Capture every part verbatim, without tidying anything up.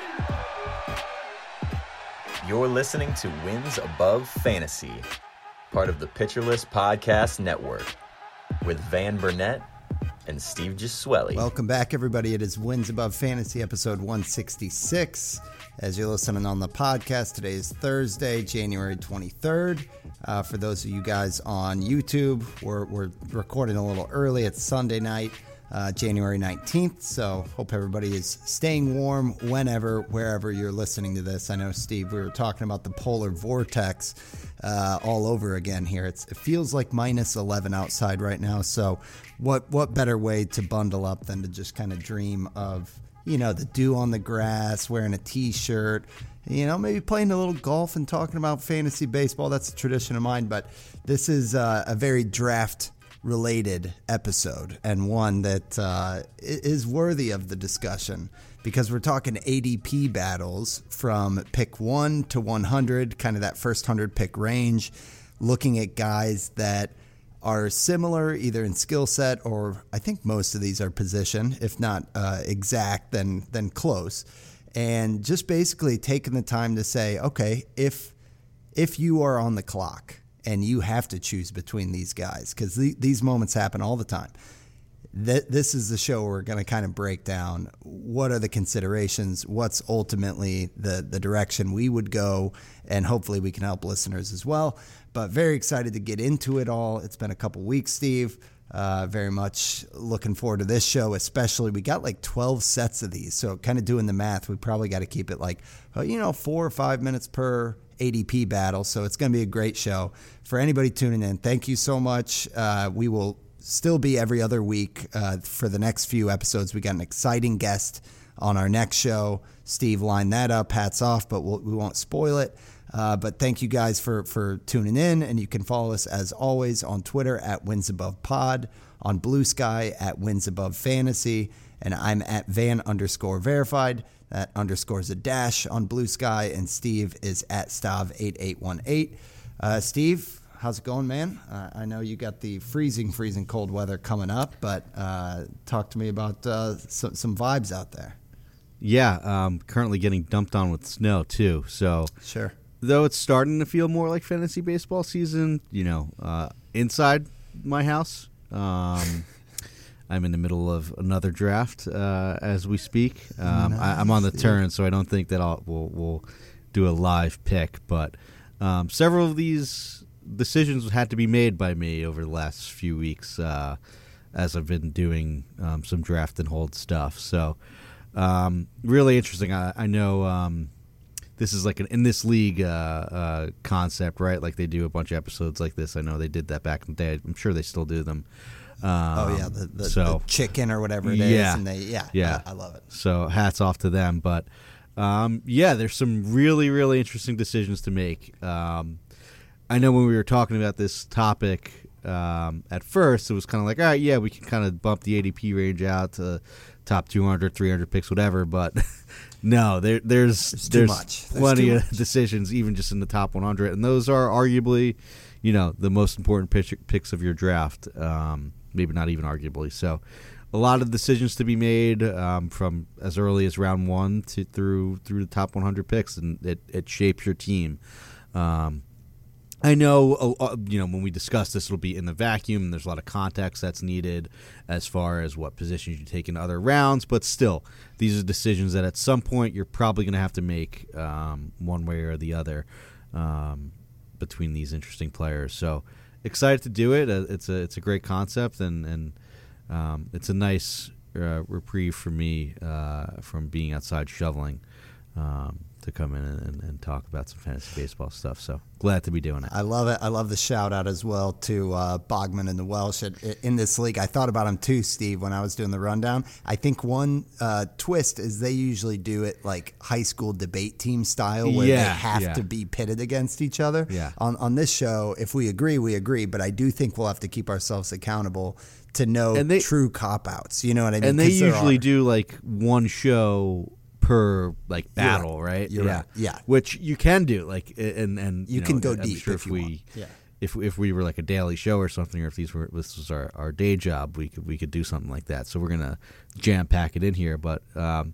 You're listening to Wins Above Fantasy, part of the Pitcher List Podcast Network, with Van Burnett and Steve Gisueli. Welcome back, everybody. It is Wins Above Fantasy, episode one sixty-six. As you're listening on the podcast, today is Thursday, January twenty-third. Uh, for those of you guys on YouTube, we're, we're recording a little early. It's Sunday night, uh, January nineteenth. So hope everybody is staying warm whenever, wherever you're listening to this. I know, Steve, we were talking about the polar vortex uh, all over again here. It's, it feels like minus eleven outside right now. So what what better way to bundle up than to just kind of dream of, you know, the dew on the grass, wearing a T-shirt, you know, maybe playing a little golf and talking about fantasy baseball. That's a tradition of mine, but this is uh, a very draft-related episode and one that uh, is worthy of the discussion because we're talking A D P battles from pick one to one hundred, kind of that first one hundred pick range, looking at guys that are similar either in skill set or I think most of these are position, if not uh, exact, then then close. And just basically taking the time to say, okay, if if you are on the clock and you have to choose between these guys, because the, these moments happen all the time, th- this is the show where we're going to kind of break down what are the considerations, what's ultimately the, the direction we would go, and hopefully we can help listeners as well. But very excited to get into it all. It's been a couple weeks, Steve. Uh, very much looking forward to this show, especially. We got like twelve sets of these, so kind of doing the math, we probably got to keep it like, you know, four or five minutes per A D P battle. So it's going to be a great show. For anybody tuning in, thank you so much. Uh, we will still be every other week uh, for the next few episodes. We got an exciting guest on our next show. Steve lined that up. Hats off, but we'll, we won't spoil it. Uh, but thank you guys for, for tuning in, and you can follow us as always on Twitter at Wins Above Pod, on Blue Sky at Wins Above Fantasy, and I'm at Van underscore verified. That underscore is a dash on Blue Sky, and Steve is at Stav eight eight one eight. Uh, Steve, how's it going, man? Uh, I know you got the freezing, freezing cold weather coming up, but uh, talk to me about uh, some, some vibes out there. Yeah, um, currently getting dumped on with snow too. So sure. Though it's starting to feel more like fantasy baseball season, you know, uh, inside my house, um, I'm in the middle of another draft uh, as we speak. Um, nice, I, I'm on the yeah. turn, so I don't think that I'll we'll, we'll do a live pick. But um, several of these decisions had to be made by me over the last few weeks uh, as I've been doing um, some draft and hold stuff. So um, really interesting. I, I know. Um, This is like an in this league uh, uh, concept, right? Like they do a bunch of episodes like this. I know they did that back in the day. I'm sure they still do them. Um, oh yeah, the, the, so, the chicken or whatever it yeah, is. And they, yeah, yeah, I, I love it. So hats off to them. But um, yeah, there's some really, really interesting decisions to make. Um, I know when we were talking about this topic um, at first, it was kind of like, all right, yeah, we can kind of bump the A D P range out to top two hundred, three hundred picks, whatever. But no, there, there's there's, there's much. plenty there's of decisions, even just in the top one hundred, and those are arguably, you know, the most important pitch, picks of your draft. Um, maybe not even arguably. So, a lot of decisions to be made um, from as early as round one to through through the top one hundred picks, and it, it shapes your team. Um, I know, uh, you know, when we discuss this, it'll be in the vacuum, and there's a lot of context that's needed as far as what positions you take in other rounds, but still, these are decisions that at some point you're probably going to have to make um, one way or the other um, between these interesting players. So excited to do it. Uh, it's a it's a great concept, and, and um, it's a nice uh, reprieve for me uh, from being outside shoveling. Um, to come in and, and talk about some fantasy baseball stuff. So glad to be doing it. I love it. I love the shout out as well to uh, Bogman and the Welsh in, in this league. I thought about them too, Steve, when I was doing the rundown. I think one uh, twist is they usually do it like high school debate team style where yeah, they have yeah. to be pitted against each other. Yeah. On, on this show, if we agree, we agree, but I do think we'll have to keep ourselves accountable to know and they, true cop-outs. You know what I mean? And they usually do like one show per like battle, You're right? right. You're yeah. right. Yeah. Which you can do, like, and and you, you can know, go I'm deep sure if, if you we, want. Yeah. If if we were like a daily show or something, or if these were this was our, our day job, we could we could do something like that. So we're gonna jam pack it in here, but um,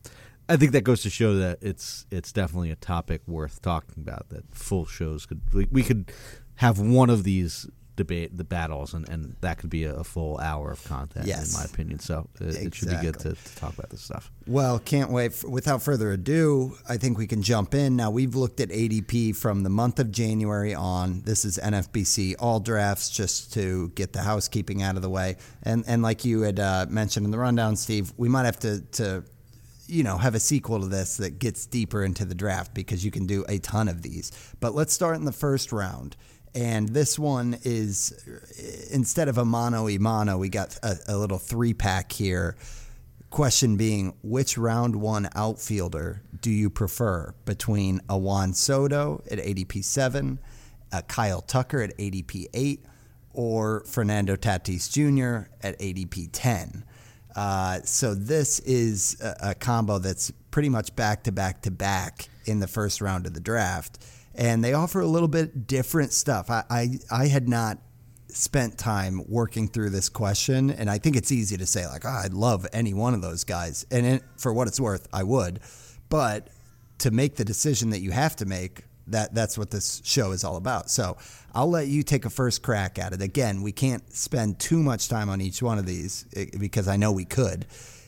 I think that goes to show that it's it's definitely a topic worth talking about. That full shows could we, we could have one of these debate the battles, and, and that could be a, a full hour of content, yes. in my opinion. So it, exactly. it should be good to, to talk about this stuff. Well, can't wait. For, without further ado, I think we can jump in. Now, we've looked at A D P from the month of January on. This is N F B C All Drafts, just to get the housekeeping out of the way. And and like you had uh, mentioned in the rundown, Steve, we might have to, to you know, have a sequel to this that gets deeper into the draft, because you can do a ton of these. But let's start in the first round. And this one is, instead of a mono y mono, we got a, a little three-pack here. Question being, which round one outfielder do you prefer between a Juan Soto at A D P seven, a Kyle Tucker at A D P eight, or Fernando Tatis Junior at A D P ten? Uh, so this is a, a combo that's pretty much back-to-back-to-back in the first round of the draft. And they offer a little bit different stuff. I, I, I had not spent time working through this question, and I think it's easy to say, like, oh, I'd love any one of those guys. And it, for what it's worth, I would. But to make the decision that you have to make, that that's what this show is all about. So I'll let you take a first crack at it. Again, we can't spend too much time on each one of these, because I know we could.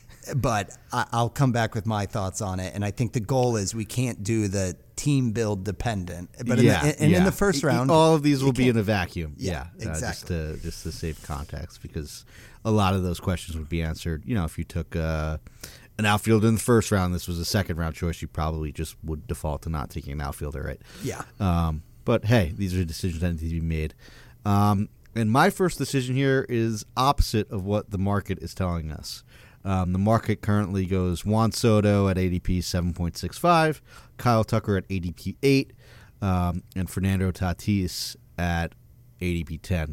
But I'll come back with my thoughts on it. And I think the goal is we can't do the team build dependent. But yeah, in the, and yeah. in the first round, all of these will be in a vacuum. Yeah, yeah exactly. Uh, just to just to save context, because a lot of those questions would be answered. You know, if you took uh, an outfielder in the first round, this was a second round choice, you probably just would default to not taking an outfielder, right? Yeah. Um, but hey, these are decisions that need to be made. Um, and my first decision here is opposite of what the market is telling us. Um, the market currently goes Juan Soto at A D P seven point six five, Kyle Tucker at A D P eight, um, and Fernando Tatis at A D P ten.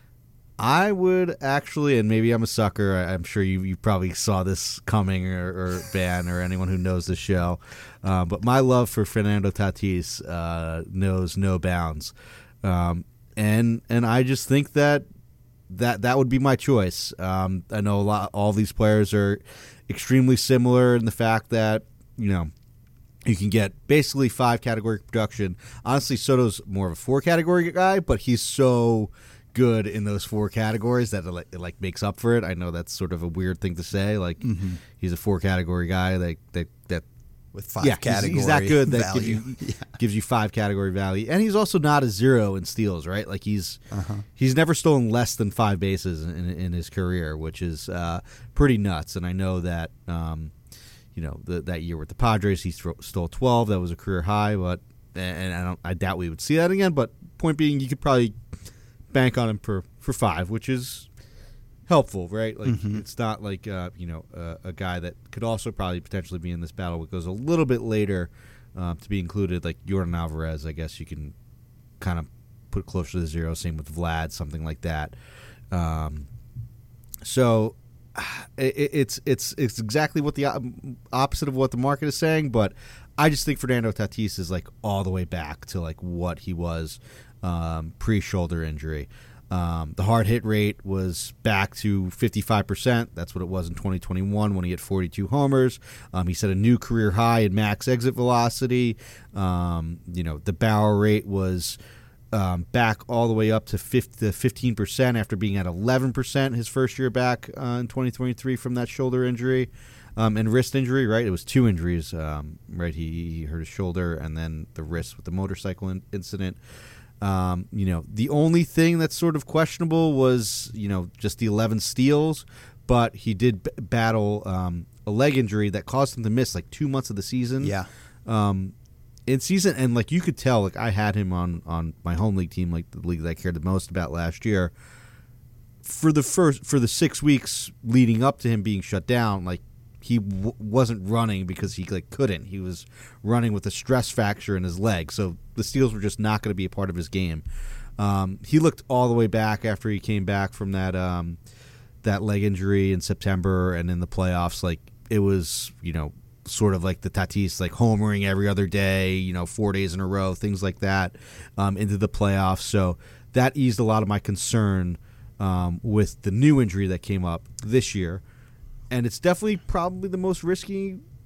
I would actually, and maybe I'm a sucker, I, I'm sure you, you probably saw this coming, or, or Van, or anyone who knows the show, uh, but my love for Fernando Tatis uh, knows no bounds. Um, and and I just think that That that would be my choice. Um, I know a lot. All these players are extremely similar in the fact that, you know, you can get basically five category production. Honestly, Soto's more of a four category guy, but he's so good in those four categories that it like, it like makes up for it. I know that's sort of a weird thing to say. Like mm-hmm. he's a four category guy that that that. With five yeah, category he's, he's that good that value. gives you, yeah. gives you five category value, and he's also not a zero in steals, right? Like he's uh-huh. he's never stolen less than five bases in, in his career, which is uh, pretty nuts. And I know that um, you know the, that year with the Padres, he stole twelve. That was a career high, but and I don't I doubt we would see that again. But point being, you could probably bank on him for, for five, which is helpful, right? Like mm-hmm. it's not like uh, you know uh, a guy that could also probably potentially be in this battle, but goes a little bit later uh, to be included, like Yordan Alvarez. I guess you can kind of put closer to the zero. Same with Vlad, something like that. Um, so it, it's it's it's exactly what the opposite of what the market is saying, but I just think Fernando Tatis is like all the way back to like what he was um, pre-shoulder injury. Um, the hard hit rate was back to fifty-five percent. That's what it was in twenty twenty-one when he hit forty-two homers. Um, he set a new career high in max exit velocity. Um, you know, the barrel rate was um, back all the way up to fifteen percent after being at eleven percent his first year back uh, in twenty twenty-three from that shoulder injury um, and wrist injury, right? It was two injuries, um, right? He, he hurt his shoulder and then the wrist with the motorcycle in- incident. Um, you know, the only thing that's sort of questionable was, you know, just the eleven steals, but he did b- battle um, a leg injury that caused him to miss like two months of the season. Yeah. Um, in season, and like you could tell, like I had him on, on my home league team, like the league that I cared the most about last year. For the first, for the six weeks leading up to him being shut down, like he w- wasn't running because he like couldn't. He was running with a stress fracture in his leg, so the steals were just not going to be a part of his game. Um, he looked all the way back after he came back from that um, that leg injury in September, and in the playoffs, like it was, you know, sort of like the Tatis, like homering every other day, you know, four days in a row, things like that, um, into the playoffs. So that eased a lot of my concern um, with the new injury that came up this year. And it's definitely probably the most risky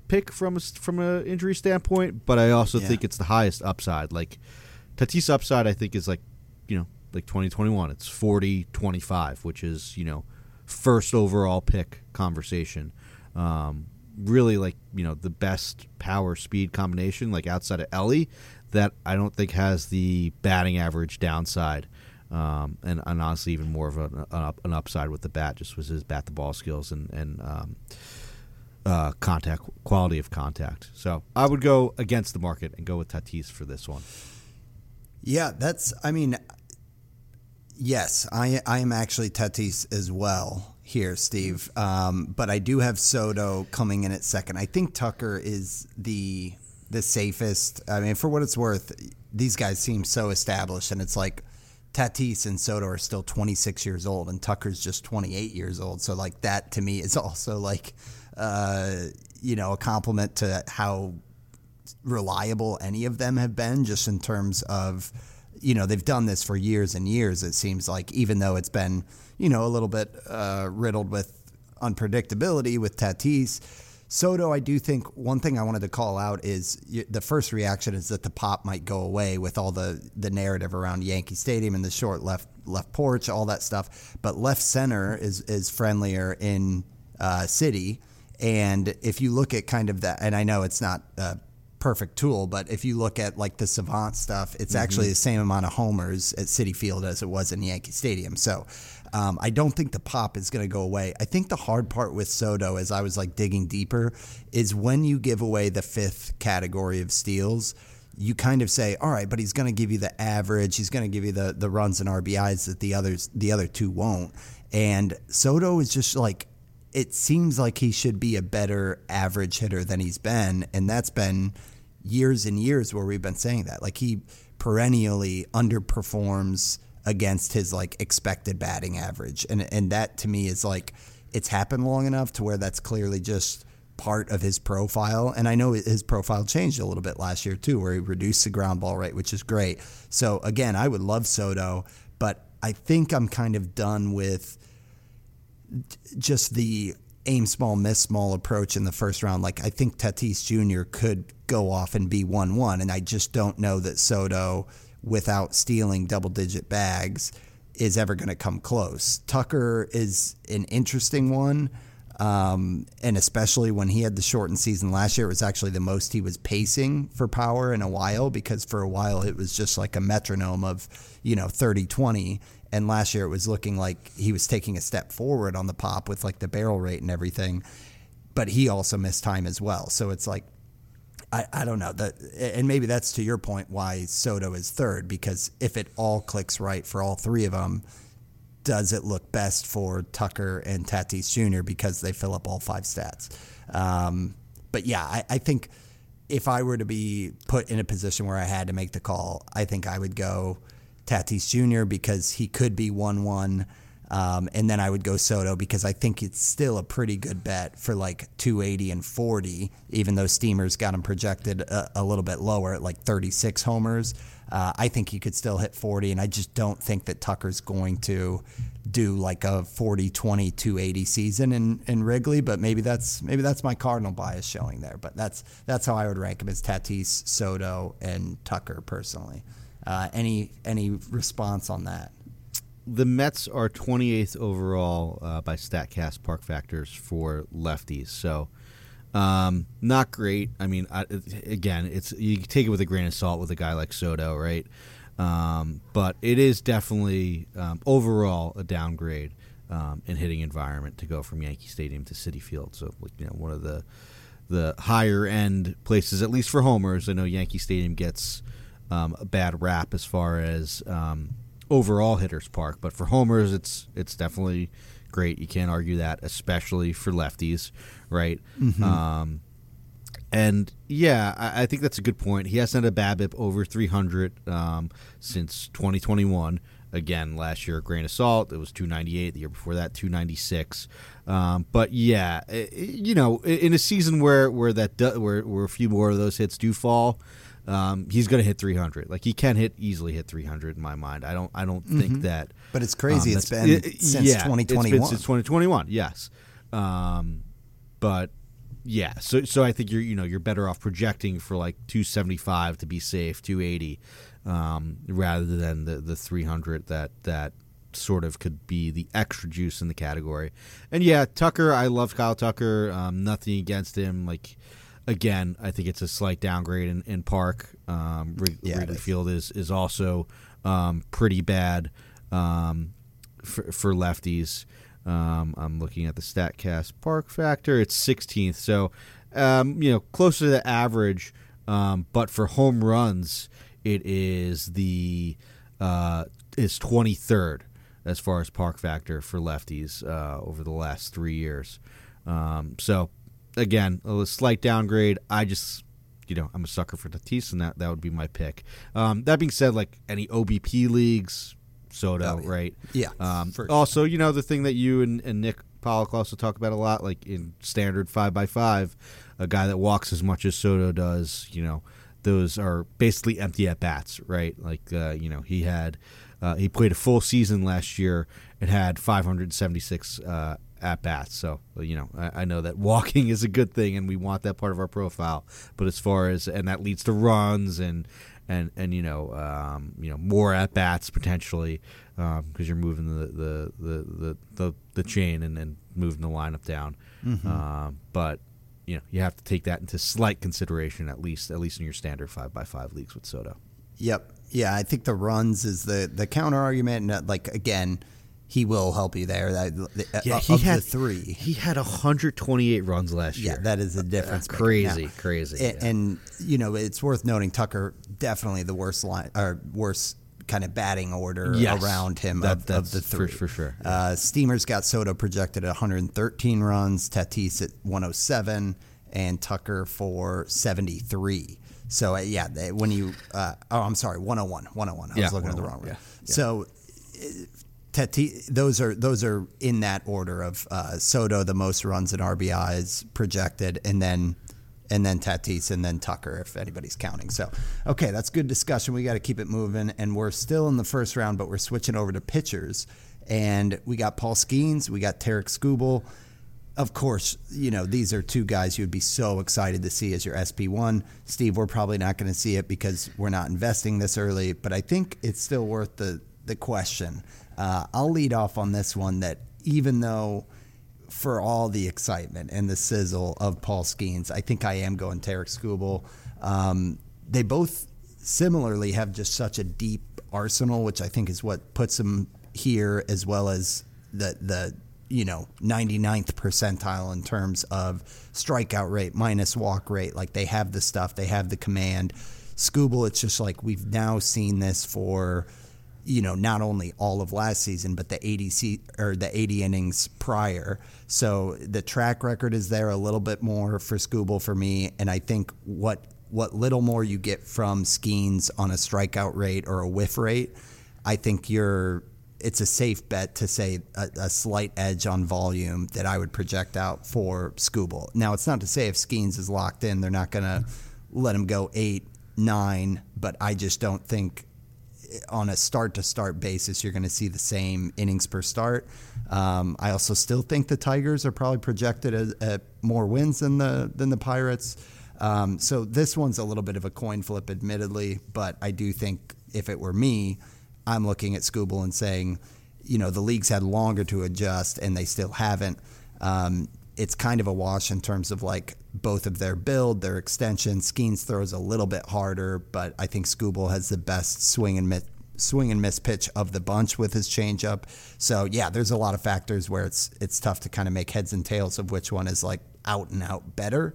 pick from a, from an injury standpoint, but I also Yeah. think it's the highest upside. Like Tatis upside, I think is like, you know, like twenty twenty-one. It's forty twenty-five, which is, you know, first overall pick conversation. Um, really like, you know, the best power speed combination, like outside of Ellie, that I don't think has the batting average downside. Um, and, and honestly, even more of an, an, up, an upside with the bat, just with his bat the ball skills and, and um, uh, contact quality of contact. So I would go against the market and go with Tatis for this one. Yeah, that's, I mean, yes, I I am actually Tatis as well here, Steve. Um, but I do have Soto coming in at second. I think Tucker is the the safest. I mean, for what it's worth, these guys seem so established, and it's like Tatis and Soto are still twenty-six years old, and Tucker's just twenty-eight years old. So, like, that to me is also like, uh, you know, a compliment to how reliable any of them have been, just in terms of, you know, they've done this for years and years, it seems like, even though it's been, you know, a little bit uh, riddled with unpredictability with Tatis. Soto, I do think one thing I wanted to call out is the first reaction is that the pop might go away with all the, the narrative around Yankee Stadium and the short left left porch, all that stuff. But left center is, is friendlier in uh, City. And if you look at kind of that, and I know it's not a perfect tool, but if you look at like the Savant stuff, it's mm-hmm. actually the same amount of homers at Citi Field as it was in Yankee Stadium. So um, I don't think the pop is going to go away. I think the hard part with Soto, as I was like digging deeper, is when you give away the fifth category of steals, you kind of say, all right, but he's going to give you the average. He's going to give you the the runs and R B Is that the others, the other two won't. And Soto is just like, it seems like he should be a better average hitter than he's been, and that's been years and years where we've been saying that. Like, he perennially underperforms against his like expected batting average, and and that to me is like, it's happened long enough to where that's clearly just part of his profile. And I know his profile changed a little bit last year too, where he reduced the ground ball rate, which is great. So again, I would love Soto, but I think I'm kind of done with just the aim small, miss small approach in the first round. Like, I think Tatis Junior could go off and be one one, and I just don't know that Soto, without stealing double-digit bags, is ever going to come close. Tucker is an interesting one, um, and especially when he had the shortened season last year, it was actually the most he was pacing for power in a while, because for a while it was just like a metronome of, you know, thirty twenty. And last year it was looking like he was taking a step forward on the pop with like the barrel rate and everything. But he also missed time as well. So it's like, I, I don't know. That, and maybe that's to your point why Soto is third, because if it all clicks right for all three of them, does it look best for Tucker and Tatis Junior because they fill up all five stats? Um, but yeah, I, I think if I were to be put in a position where I had to make the call, I think I would go Tatis Junior because he could be one one, um, and then I would go Soto because I think it's still a pretty good bet for like two eighty and forty, even though Steamer's got him projected a, a little bit lower at like thirty-six homers. Uh, I think he could still hit forty, and I just don't think that Tucker's going to do like a forty twenty two eighty season in, in Wrigley, but maybe that's maybe that's my Cardinal bias showing there. But that's that's how I would rank him, as Tatis, Soto, and Tucker personally. Uh, any any response on that? The Mets are twenty-eighth overall uh, by StatCast Park Factors for lefties, so um, not great. I mean, I, again, it's you take it with a grain of salt with a guy like Soto, right? Um, but it is definitely um, overall a downgrade um, in hitting environment to go from Yankee Stadium to Citi Field. So, you know, one of the the higher end places, at least for homers. I know Yankee Stadium gets Um, a bad rap as far as um, overall hitters park, but for homers, it's it's definitely great. You can't argue that, especially for lefties, right? Mm-hmm. Um, and yeah, I, I think that's a good point. He hasn't had a BABIP over three hundred um, since twenty twenty-one. Again, last year, a grain of salt, it was two ninety-eight. The year before that, two ninety-six. Um, but yeah, it, you know, in a season where where that do, where where a few more of those hits do fall, Um, he's going to hit three hundred. Like, he can hit easily hit three hundred in my mind. I don't. I don't mm-hmm. think that. But it's crazy. Um, it's been it, since yeah, twenty twenty-one. It's been since twenty twenty-one. Yes. Um, but Yeah, so so I think you're you know you're better off projecting for like two seventy-five to be safe, two eighty, um, rather than the, the three hundred that that sort of could be the extra juice in the category. And yeah, Tucker, I love Kyle Tucker. Um, nothing against him. Like again, I think it's a slight downgrade in, in Park. Um, Wrig- yeah, Wrigley Field is is also um, pretty bad um, for, for lefties. Um, I'm looking at the StatCast Park factor. It's sixteenth, so um, you know closer to the average. Um, but for home runs, it is the uh, is twenty-third as far as Park factor for lefties uh, over the last three years. Um, so again, a slight downgrade. I just you know I'm a sucker for Tatis, and that that would be my pick. Um, that being said, like any O B P leagues, Soto, oh, yeah. right? Yeah. Um, for also, you know, the thing that you and, and Nick Pollock also talk about a lot, like in standard five by five, a guy that walks as much as Soto does, you know, those are basically empty at bats, right? Like, uh, you know, he had uh, he played a full season last year and had five hundred seventy-six uh, at bats. So, you know, I, I know that walking is a good thing, and we want that part of our profile. But as far as and that leads to runs and. And, and you know um, you know more at bats potentially because um, you're moving the the, the, the, the, the chain and then moving the lineup down. Mm-hmm. Um, but you know you have to take that into slight consideration at least at least in your standard five by five leagues with Soto. Yep. Yeah, I think the runs is the the counter argument. And like again, he will help you there. That, yeah, uh, he of had the three. He had one hundred twenty-eight runs last Yeah, year. that is a difference. That's crazy, now, crazy. And, yeah. and you know, it's worth noting Tucker definitely the worst line or worst kind of batting order yes, around him that, of, that's of the three for, for sure. Yeah. Uh, Steamer's got Soto projected at one hundred thirteen runs, Tatis at one oh seven, and Tucker for seventy-three. So uh, yeah, they, when you uh, oh, I'm sorry, one oh one, one oh one. I yeah, was looking at the wrong one. Yeah, yeah. So. Tatis, those are those are in that order of uh, Soto, the most runs and R B Is projected, and then and then Tatis, and then Tucker, if anybody's counting. So, okay, that's good discussion. We got to keep it moving, and we're still in the first round, but we're switching over to pitchers, and we got Paul Skeens, we got Tarik Skubal. Of course, you know these are two guys you'd be so excited to see as your S P one. Steve, we're probably not going to see it because we're not investing this early, but I think it's still worth the the question. Uh, I'll lead off on this one that even though for all the excitement and the sizzle of Paul Skeens, I think I am going Tarik Skubal. Um, they both similarly have just such a deep arsenal, which I think is what puts them here, as well as the the you know ninety-ninth percentile in terms of strikeout rate minus walk rate. Like they have the stuff, they have the command. Skubal, it's just like we've now seen this for. You know, not only all of last season, but the eighty C, or the eighty innings prior. So the track record is there a little bit more for Skubal for me, and I think what what little more you get from Skeens on a strikeout rate or a whiff rate, I think you're it's a safe bet to say a, a slight edge on volume that I would project out for Skubal. Now, it's not to say if Skeens is locked in, they're not going to let him go eight, nine, but I just don't think. On a start-to-start basis, you're going to see the same innings per start. Um, I also still think the Tigers are probably projected at, at more wins than the than the Pirates. Um, so this one's a little bit of a coin flip, admittedly, but I do think if it were me, I'm looking at Skubal and saying, you know, the league's had longer to adjust, and they still haven't. Um, it's kind of a wash in terms of like both of their build, their extension. Skeens throws a little bit harder, but I think Skubal has the best swing and miss, swing and miss pitch of the bunch with his changeup. So yeah, there's a lot of factors where it's it's tough to kind of make heads and tails of which one is like out and out better.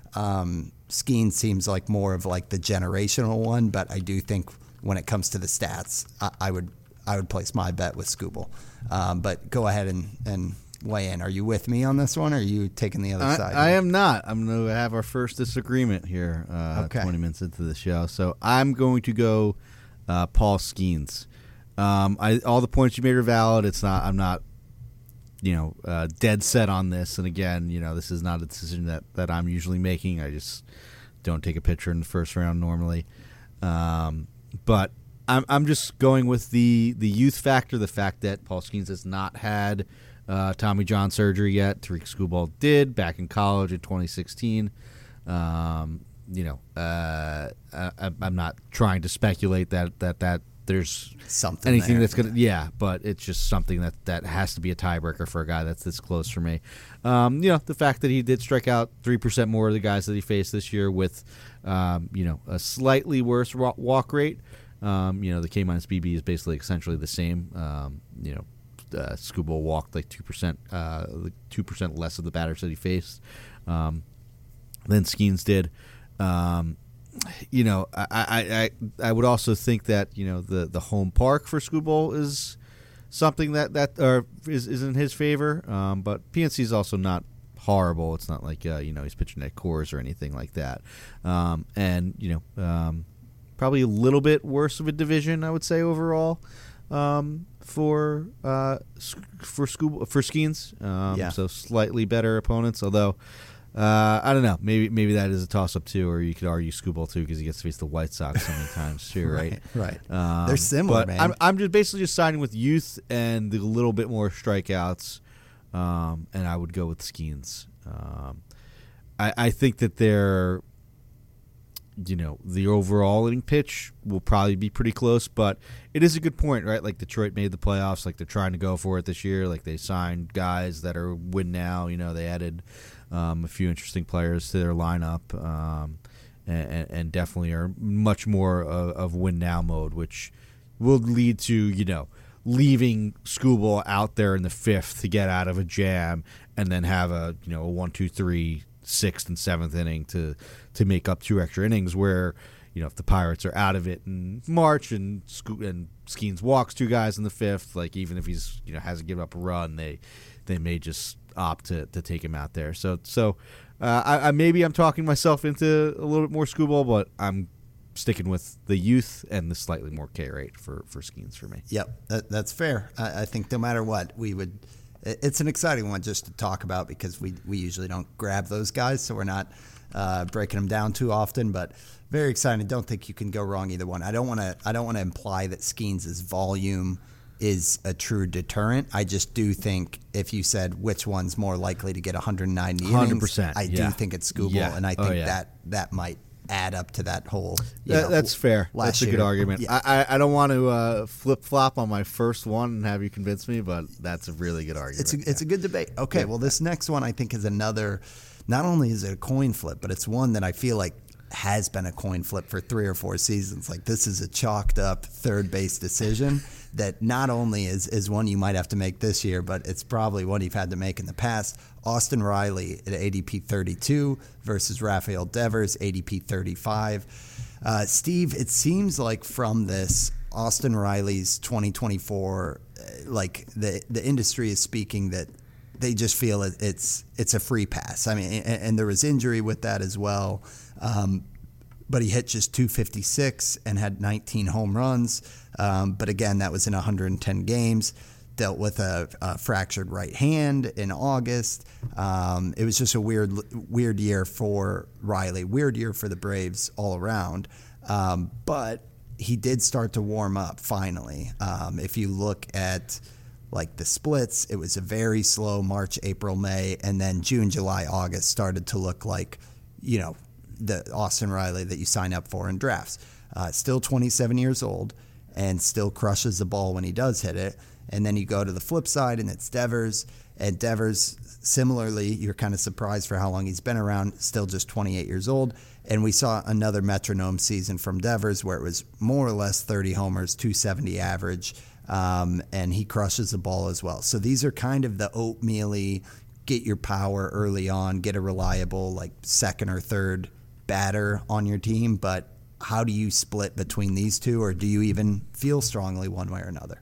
Um, Skeens seems like more of like the generational one, but I do think when it comes to the stats, I, I would I would place my bet with Skubal. Um, but go ahead and and. weigh in. Are you with me on this one, or are you taking the other I, side? I am not. I'm going to have our first disagreement here uh, okay. twenty minutes into the show. So I'm going to go uh, Paul Skeens. Um, I, all the points you made are valid. It's not. I'm not, you know, uh, dead set on this. And again, you know, this is not a decision that, that I'm usually making. I just don't take a pitcher in the first round normally. Um, but I'm I'm just going with the the youth factor, the fact that Paul Skeens has not had uh, Tommy John surgery yet. Tariq Skubal did back in college in twenty sixteen. Um, you know, uh, I, I'm not trying to speculate that that, that there's something anything there. that's gonna yeah, but it's just something that, that has to be a tiebreaker for a guy that's this close for me. Um, you know, the fact that he did strike out three percent more of the guys that he faced this year with, um, you know, a slightly worse walk rate. Um, you know, the K minus B B is basically essentially the same. Um, you know, uh, Skubal walked like two percent, uh, two percent less of the batters that he faced um, than Skeens did. Um, you know, I, I, I, I would also think that, you know, the, the home park for Skubal is something that, that or is, is in his favor. Um, but P N C is also not horrible. It's not like, uh, you know, he's pitching at Coors or anything like that. Um, and, you know, um, probably a little bit worse of a division, I would say, overall um, for uh, for Skubal, for Skeens. Um, yeah. So slightly better opponents, although... Uh, I don't know. Maybe maybe that is a toss-up, too, or you could argue Skubal, too, because he gets to face the White Sox so many times, too, right? Right. right. Um, They're similar, but man. I'm, I'm just basically just siding with youth and the little bit more strikeouts, um, and I would go with Skeens. Um, I, I think that they're, you know, the overall inning pitch will probably be pretty close, but it is a good point, right? Like Detroit made the playoffs, like they're trying to go for it this year, like they signed guys that are win now, you know, they added um, a few interesting players to their lineup, um, and, and definitely are much more of, of win now mode, which will lead to, you know, leaving Skubal out there in the fifth to get out of a jam and then have a, you know, a one, two, three, sixth and seventh inning to to make up two extra innings where, you know, if the Pirates are out of it in March and Sco- and Skeens walks two guys in the fifth, like even if he's, you know, hasn't given up a run, they they may just opt to, to take him out there. So so uh, I, I maybe I'm talking myself into a little bit more Skubal, but I'm sticking with the youth and the slightly more K rate for, for Skeens for me. Yep, that, that's fair. I, I think no matter what, we would – it's an exciting one just to talk about because we, we usually don't grab those guys, so we're not uh, breaking them down too often. But very exciting. I don't think you can go wrong either one. I don't want to I don't want to imply that Skeens' volume is a true deterrent. I just do think if you said which one's more likely to get one hundred ninety innings, one hundred percent, I yeah. do think it's Skubal, Yeah. and I think Oh, yeah. that that might add up to that whole. You That, know, that's fair. last That's a good year. argument. Yeah. I, I, I don't want to uh, flip flop on my first one and have you convince me, but that's a really good argument. It's a, it's a good debate. Okay, well, this next one I think is another. Not only is it a coin flip, but it's one that I feel like has been a coin flip for three or four seasons. Like this is a chalked up third base decision that not only is is one you might have to make this year, but it's probably one you've had to make in the past. Austin Riley at A D P thirty-two versus Rafael Devers, A D P thirty-five. Uh, Steve, it seems like from this, Austin Riley's twenty twenty-four, uh, like the the industry is speaking that they just feel it, it's it's a free pass. I mean, and, and there was injury with that as well. Um, but he hit just two fifty-six and had nineteen home runs. Um, but again, that was in one hundred ten games. Dealt with a, a fractured right hand in August. Um, it was just a weird, weird year for Riley. Weird year for the Braves all around. Um, but he did start to warm up finally. Um, if you look at like the splits, it was a very slow March, April, May, and then June, July, August started to look like, you know, the Austin Riley that you sign up for in drafts. Uh, still twenty-seven years old and still crushes the ball when he does hit it. And then you go to the flip side, and it's Devers. And Devers, similarly, you're kind of surprised for how long he's been around, still just twenty-eight years old. And we saw another metronome season from Devers where it was more or less thirty homers, two seventy average, um, and he crushes the ball as well. So these are kind of the oatmeal-y, get your power early on, get a reliable like second or third batter on your team. But how do you split between these two, or do you even feel strongly one way or another?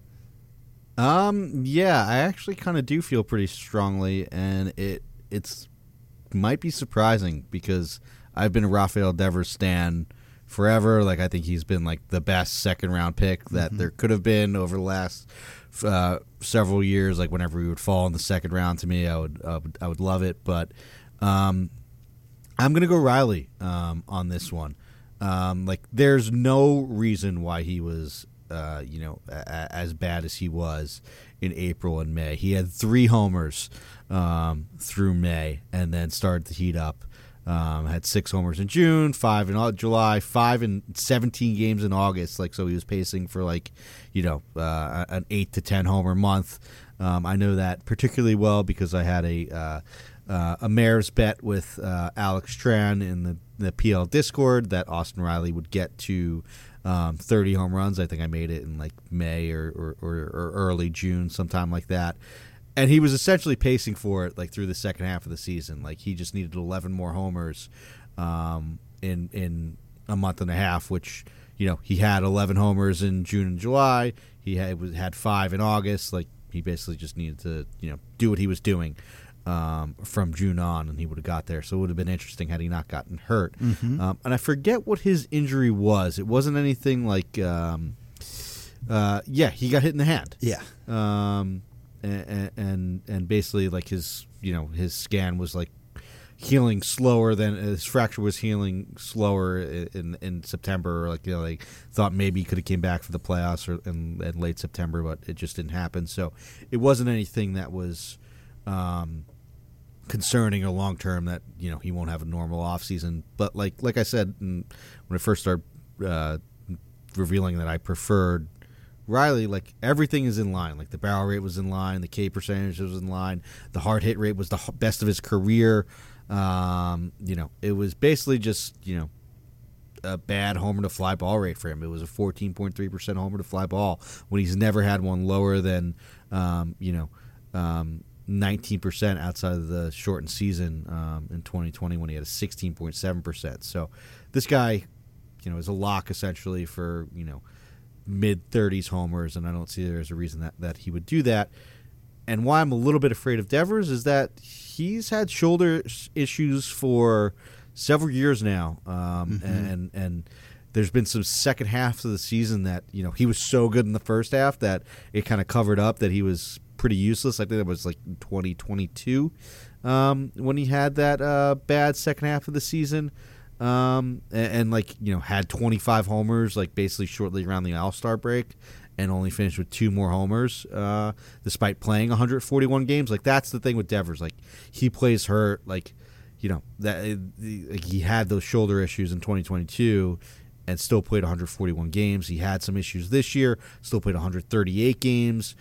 Um. Yeah, I actually kind of do feel pretty strongly, and it it's might be surprising because I've been a Rafael Devers stan forever. Like I think he's been like the best second round pick that mm-hmm. there could have been over the last uh, several years. Like whenever he would fall in the second round, to me, I would uh, I would love it. But um, I'm gonna go Riley um, on this one. Um, like there's no reason why he was uh, you know, a- as bad as he was in April and May. He had three homers um, through May, and then started to heat up. Um, had six homers in June, five in July, five in seventeen games in August. Like, so he was pacing for like, you know, uh, an eight to ten homer month. Um, I know that particularly well because I had a uh, uh, a mayor's bet with uh, Alex Tran in the, the P L Discord that Austin Riley would get to um, thirty home runs. I think I made it in like May or, or, or, or early June, sometime like that. And he was essentially pacing for it like through the second half of the season. Like, he just needed eleven more homers um, in in a month and a half, which, you know, he had eleven homers in June and July. He had was, had five in August. Like, he basically just needed to, you know, do what he was doing um, from June on, and he would have got there. So it would have been interesting had he not gotten hurt. Mm-hmm. Um, and I forget what his injury was. It wasn't anything like, um, uh, yeah, he got hit in the hand. Yeah. Um, and, and and basically, like, his, you know, his scan was like healing slower than his fracture was healing slower in in September. Or like, you know, they thought maybe he could have came back for the playoffs or in, in late September, but it just didn't happen. So it wasn't anything that was um, concerning or long term that, you know, he won't have a normal offseason. But like like I said when I first started uh, revealing that I preferred Riley, like, everything is in line. Like, the barrel rate was in line, the K percentage was in line, the hard hit rate was the best of his career. Um, you know, it was basically just, you know, a bad homer to fly ball rate for him. It was a fourteen point three percent homer to fly ball when he's never had one lower than, um, you know, um, nineteen percent outside of the shortened season um, in twenty twenty when he had a sixteen point seven percent. So this guy, you know, is a lock essentially for, you know, mid-thirties homers, and I don't see there's a reason that, that he would do that. And why I'm a little bit afraid of Devers is that he's had shoulder issues for several years now, um, mm-hmm. and and there's been some second halves of the season that, you know, he was so good in the first half that it kind of covered up that he was pretty useless. I think that was like twenty twenty-two um, when he had that uh, bad second half of the season. Um, and, and like, you know, had twenty-five homers, like, basically shortly around the All-Star break, and only finished with two more homers, uh, despite playing one hundred forty-one games. Like, that's the thing with Devers. Like, he plays hurt. Like, you know, that like, he had those shoulder issues in twenty twenty-two and still played one hundred forty-one games. He had some issues this year, still played one hundred thirty-eight games.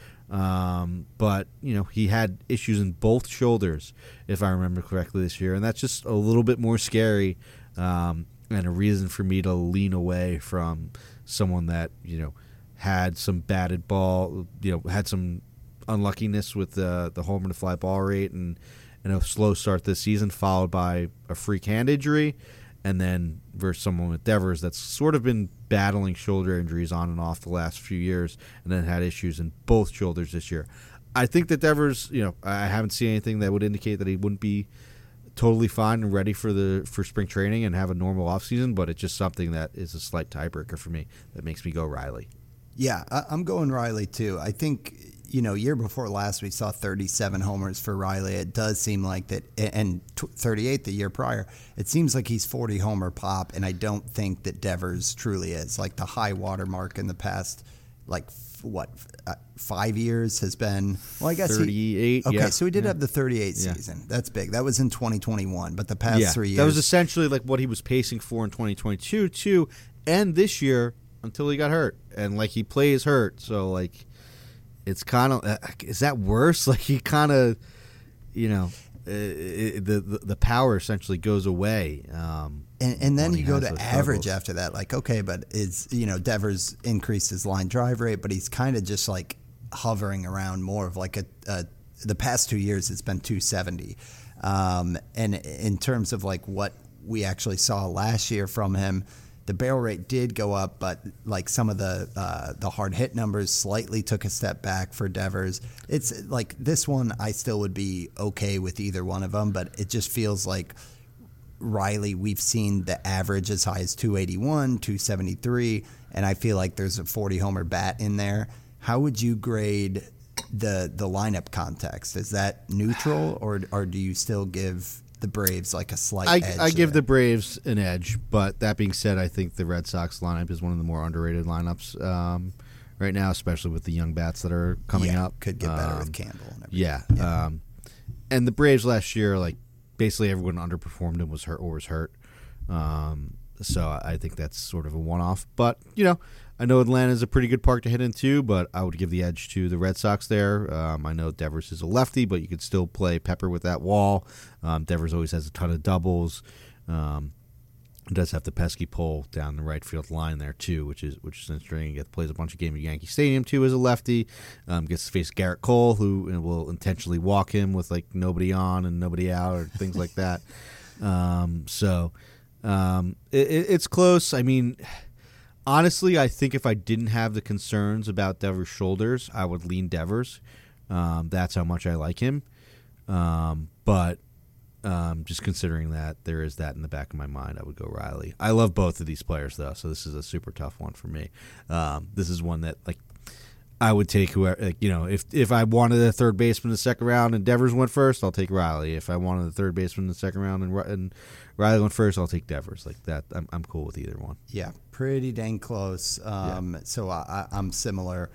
Um, but, you know, he had issues in both shoulders, if I remember correctly, this year. And that's just a little bit more scary. Um, and a reason for me to lean away from someone that, you know, had some batted ball, you know, had some unluckiness with the the homer to fly ball rate and, and a slow start this season, followed by a freak hand injury, and then versus someone with Devers that's sort of been battling shoulder injuries on and off the last few years, and then had issues in both shoulders this year. I think that Devers, you know, I haven't seen anything that would indicate that he wouldn't be totally fine and ready for the for spring training and have a normal offseason, but it's just something that is a slight tiebreaker for me that makes me go Riley. Yeah, I'm going Riley too. I think, you know, year before last we saw thirty-seven homers for Riley. It does seem like that, and thirty-eight the year prior. It seems like he's forty homer pop, and I don't think that Devers truly is. Like, the high water mark in the past, like, what, uh, five years has been, well, I guess thirty-eight. He, okay, yeah. so he did yeah. have the thirty-eight yeah. season. That's big. That was in twenty twenty-one, but the past yeah. three years. That was essentially like what he was pacing for in twenty twenty-two, too, and this year until he got hurt. And, like, he plays hurt, so, like, it's kind of, uh, is that worse? Like, he kind of, you know, uh, it, the, the the power essentially goes away. Um, and, and then you go to average after that. Like, okay, but it's, you know, Devers increased his line drive rate, but he's kind of just, like, hovering around more of like a, a the past two years it's been two seventy. Um, and in terms of like what we actually saw last year from him, the barrel rate did go up, but like some of the uh, the hard hit numbers slightly took a step back for Devers. It's like this one, I still would be okay with either one of them, but it just feels like Riley, we've seen the average as high as two eighty-one, two seventy-three, and I feel like there's a forty homer bat in there. How would you grade the the lineup context? Is that neutral, or or do you still give the Braves like a slight I, edge? I give there? the Braves an edge, but that being said, I think the Red Sox lineup is one of the more underrated lineups um, right now, especially with the young bats that are coming yeah, up. Could get better um, with Campbell and everything. Yeah. yeah. Um, and the Braves last year, like basically everyone underperformed and was hurt or was hurt. Um, so I think that's sort of a one-off. But, you know, I know Atlanta's a pretty good park to hit into, but I would give the edge to the Red Sox there. Um, I know Devers is a lefty, but you could still play Pepper with that wall. Um, Devers always has a ton of doubles. Um, It does have the pesky pole down the right field line there too, which is which is interesting. He gets, plays a bunch of games at Yankee Stadium too as a lefty. Um, gets to face Garrett Cole, who will intentionally walk him with like nobody on and nobody out or things like that. Um, so um, it, it's close. I mean, honestly, I think if I didn't have the concerns about Devers' shoulders, I would lean Devers. Um, that's how much I like him. Um, but Um, just considering that there is that in the back of my mind, I would go Riley. I love both of these players, though, so this is a super tough one for me. Um, this is one that, like, I would take whoever, like, you know, if if I wanted a third baseman in the second round and Devers went first, I'll take Riley. If I wanted a third baseman in the second round and, and Riley went first, I'll take Devers. Like that, I'm I'm cool with either one. Yeah, pretty dang close. Um, Yeah. So I, I'm similar.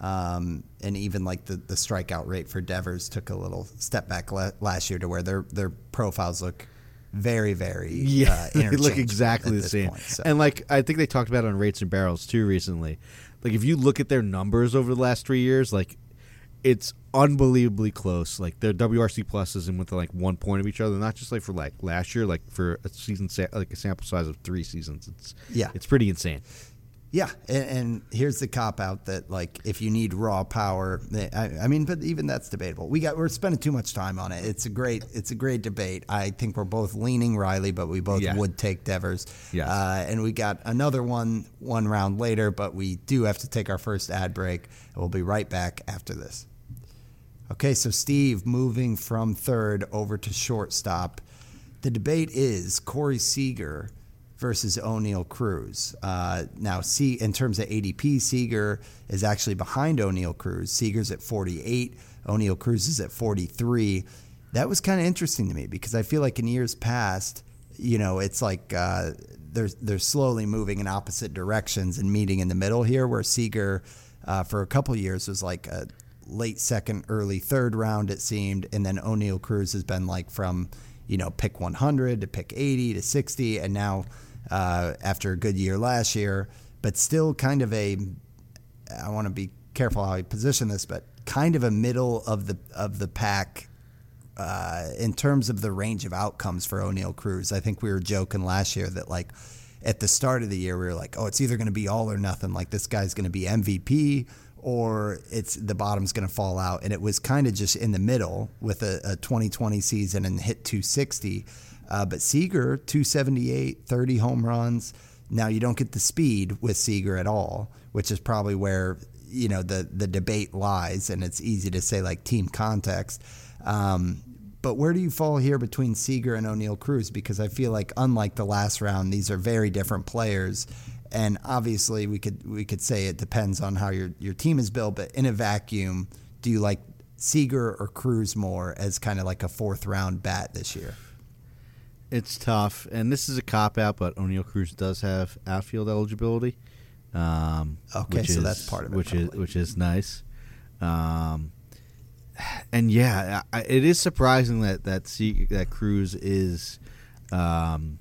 Um, and even like the, the strikeout rate for Devers took a little step back la- last year to where their their profiles look very, very Yeah, uh, they look interchangeable exactly at the this same. point, so. And like I think they talked about it on Rates and Barrels too recently. Like if you look at their numbers over the last three years, like it's unbelievably close. Like their W R C pluses and within like one point of each other, not just like for like last year, like for a season sa- like a sample size of three seasons. It's Yeah. it's pretty insane. Yeah, and, and here's the cop out that like if you need raw power, I, I mean, but even that's debatable. We got we're spending too much time on it. It's a great it's a great debate. I think we're both leaning Riley, but we both Yeah. would take Devers. Yes. Uh, and we got another one one round later, but we do have to take our first ad break. And we'll be right back after this. Okay, so Steve, moving from third over to shortstop, the debate is Corey Seager versus O'Neal Cruz. Uh, now, see, in terms of A D P, Seager is actually behind O'Neal Cruz. Seager's at forty-eight. O'Neal Cruz is at forty-three. That was kind of interesting to me because I feel like in years past, you know, it's like uh, they're they're slowly moving in opposite directions and meeting in the middle here, where Seager uh, for a couple years was like a late second, early third round, it seemed, and then O'Neal Cruz has been like from, you know, pick one hundred to pick eighty to sixty, and now uh, after a good year last year, but still kind of a, I want to be careful how I position this, but kind of a middle of the of the pack uh, in terms of the range of outcomes for O'Neal Cruz. I think we were joking last year that like at the start of the year we were like, oh, it's either going to be all or nothing. Like this guy's going to be M V P or it's the bottom's going to fall out. And it was kind of just in the middle with a, a twenty twenty season and hit two sixty. Uh, but Seager, two seventy-eight, thirty home runs. Now you don't get the speed with Seager at all, which is probably where, you know, the, the debate lies. And it's easy to say like team context. Um, but where do you fall here between Seager and O'Neal Cruz? Because I feel like unlike the last round, these are very different players. And obviously, we could we could say it depends on how your, your team is built. But in a vacuum, do you like Seager or Cruz more as kind of like a fourth round bat this year? It's tough, and this is a cop out, but O'Neal Cruz does have outfield eligibility. Um, okay, which so is, that's part of it, which probably. is which is nice. Um, and yeah, I, it is surprising that that Se- that Cruz is um,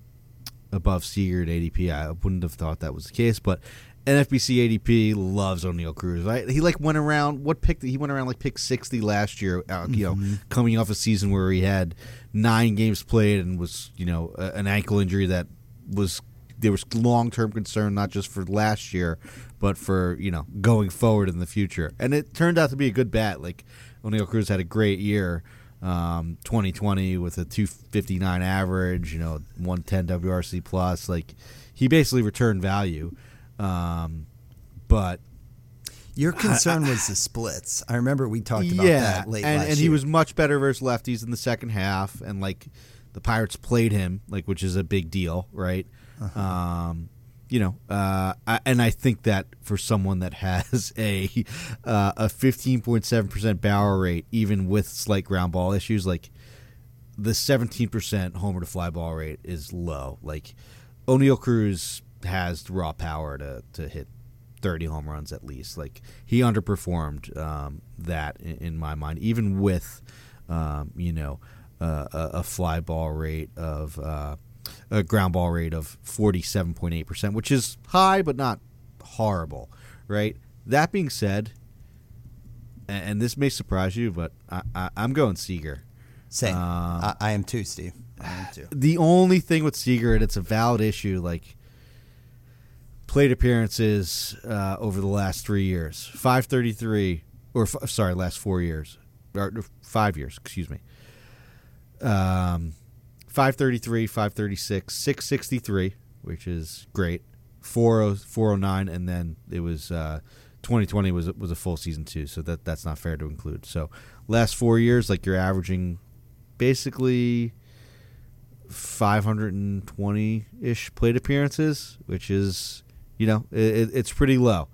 above Seager at A D P. I wouldn't have thought that was the case, but N F B C A D P loves O'Neal Cruz. Right? He like went around what pick? He went around like pick sixty last year. Uh, you Mm-hmm. know, coming off a season where he had nine games played and was you know a, an ankle injury that was there was long term concern not just for last year but for you know going forward in the future. And it turned out to be a good bat. Like O'Neal Cruz had a great year. Um, twenty twenty with a two fifty-nine average, you know, one ten W R C plus. Like he basically returned value. Um, but Your concern I, I, was the splits. I remember we talked about yeah, that late and, last and year. he was much better versus lefties in the second half, and like the Pirates played him, like which is a big deal, right? Uh-huh. Um, you know, uh, I, and I think that for someone that has a uh, a fifteen point seven percent barrel rate, even with slight ground ball issues, like the seventeen percent homer to fly ball rate is low. Like O'Neal Cruz has the raw power to, to hit thirty home runs at least. Like he underperformed um, that in, in my mind, even with um, you know uh, a, a fly ball rate of uh, a ground ball rate of forty-seven point eight percent, which is high but not horrible, right? That being said, and, and this may surprise you, but I, I, I'm going Seager. Same. Um, I, I am too, Steve. I am too. The only thing with Seager, and it's a valid issue, like plate appearances uh, over the last three years, five thirty-three, or f- sorry, last four years, or five years, excuse me. Um, five thirty-three, five thirty-six, six sixty-three, which is great. four oh nine, and then it was uh, twenty twenty was was a full season too, so that that's not fair to include. So last four years, like you're averaging basically five hundred twenty-ish plate appearances, which is, you know, it, it's pretty low.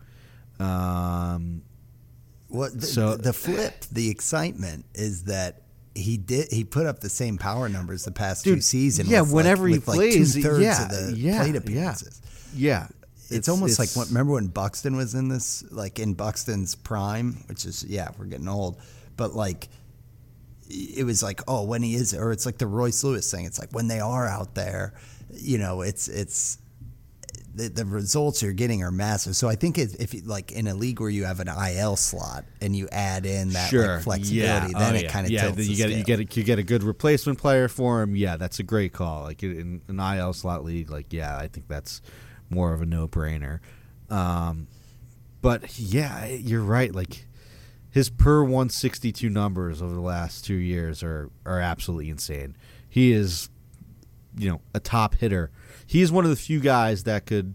Um, What the, so the flip, the excitement is that he did he put up the same power numbers the past Dude, two seasons. yeah, with whenever like, he with like plays, two-thirds yeah, of the yeah, plate yeah. appearances. Yeah, It's, it's almost it's, like, remember when Buxton was in this, like in Buxton's prime, which is, yeah, we're getting old, but like, it was like, oh, when he is, or it's like the Royce Lewis thing. It's like when they are out there, you know, it's, it's, the, the results you're getting are massive. So I think if, if you, like in a league where you have an I L slot and you add in that sure. like flexibility, yeah. then oh, it yeah. kind of yeah. tilts Then you the get scale. you get a, you get a good replacement player for him. Yeah, that's a great call. Like in an I L slot league, like yeah, I think that's more of a no brainer. Um, but yeah, you're right. Like his per one sixty-two numbers over the last two years are are absolutely insane. He is, you know, a top hitter. He is one of the few guys that could,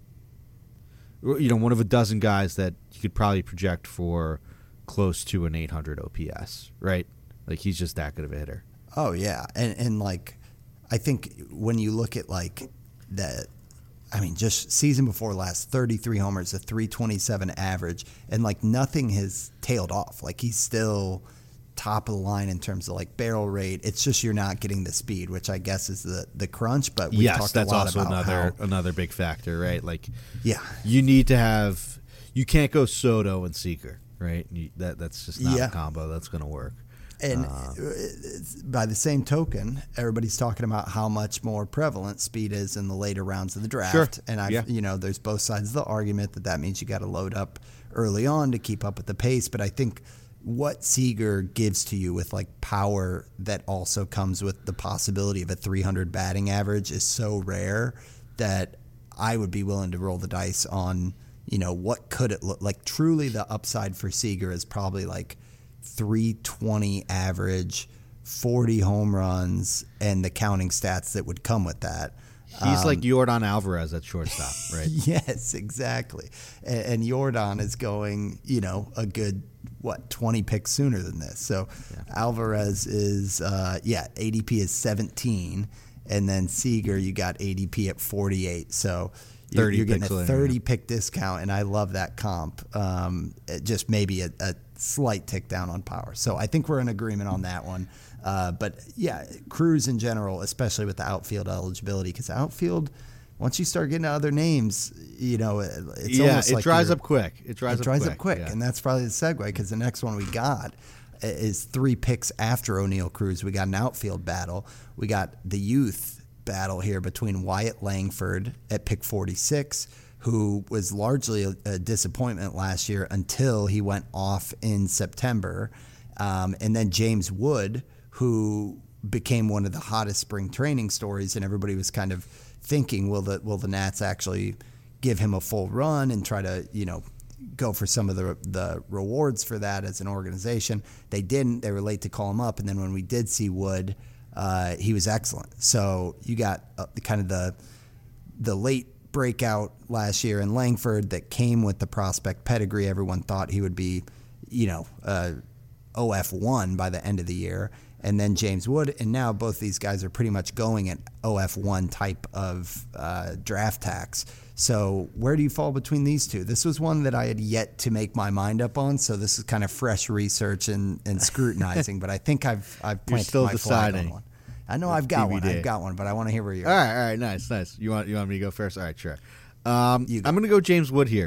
you know, one of a dozen guys that you could probably project for close to an eight hundred O P S, right? Like he's just that good of a hitter. Oh yeah, and and like I think when you look at like the, I mean, just season before last, thirty-three homers, a three twenty-seven average, and like nothing has tailed off. Like he's still top of the line in terms of like barrel rate. It's just you're not getting the speed, which I guess is the the crunch. But we've yes, talked that's a lot also about another how, another big factor, right? Like yeah, you need to have, you can't go Soto and Seager, right? You, that that's just not Yeah. a combo that's going to work. And Uh, it's- by the same token, everybody's talking about how much more prevalent speed is in the later rounds of the draft. Sure. And I, Yeah. you know, there's both sides of the argument that that means you got to load up early on to keep up with the pace. But I think what Seager gives to you with like power that also comes with the possibility of a three hundred batting average is so rare that I would be willing to roll the dice on, you know, what could it look like. Truly, the upside for Seager is probably like three twenty average, forty home runs, and the counting stats that would come with that. he's Um, like Yordan Alvarez at shortstop, right? Yes, exactly. And, and Yordan is going, you know, a good, what, twenty picks sooner than this. So Alvarez is, uh, yeah, A D P is seventeen. And then Seager, you got A D P at forty-eight. So you're, thirty you're getting picks a later, thirty yeah. pick discount, and I love that comp. Um, it just maybe a, a slight tick down on power. So I think we're in agreement on that one. Uh, but yeah, Cruz in general, especially with the outfield eligibility, because outfield, once you start getting to other names, you know, it- it's yeah, almost it like dries you're- up quick. It dries it up dries quick. up quick, yeah. and that's probably the segue because the next one we got is three picks after O'Neal Cruz. We got an outfield battle. We got the youth battle here between Wyatt Langford at pick forty-six, who was largely a, a disappointment last year until he went off in September, um, and then James Wood, who became one of the hottest spring training stories, and everybody was kind of thinking, will the will the Nats actually give him a full run and try to, you know, go for some of the the rewards for that as an organization. They didn't. They were late to call him up, and then when we did see Wood, uh, he was excellent. So you got uh, kind of the the late breakout last year in Langford that came with the prospect pedigree. Everyone thought he would be, you know, uh, O F one by the end of the year. And then James Wood, and now both these guys are pretty much going at O F one type of uh, draft tax. So where do you fall between these two? This was one that I had yet to make my mind up on, so this is kind of fresh research and, and scrutinizing. But I think I've I've You're planted still my flag deciding. on one. I know I've got one. T B D. I've got one, but I want to hear where you're. All right, all right, nice, nice. You want you want me to go first? All right, sure. Um, You go. I'm going to go James Wood here.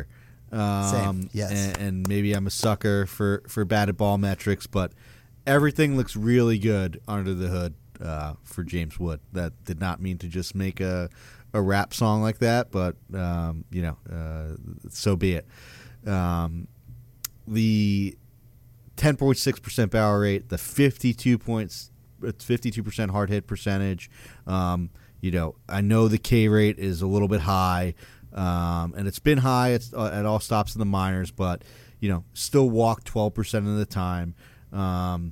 Um, Same, yes. And, and maybe I'm a sucker for, for batted ball metrics, but everything looks really good under the hood uh, for James Wood. That did not mean to just make a, a rap song like that, but, um, you know, uh, so be it. Um, the ten point six percent barrel rate, the fifty-two points, fifty-two percent hard hit percentage. Um, you know, I know the K rate is a little bit high, um, and it's been high at, at all stops in the minors, but, you know, still walk twelve percent of the time. Um,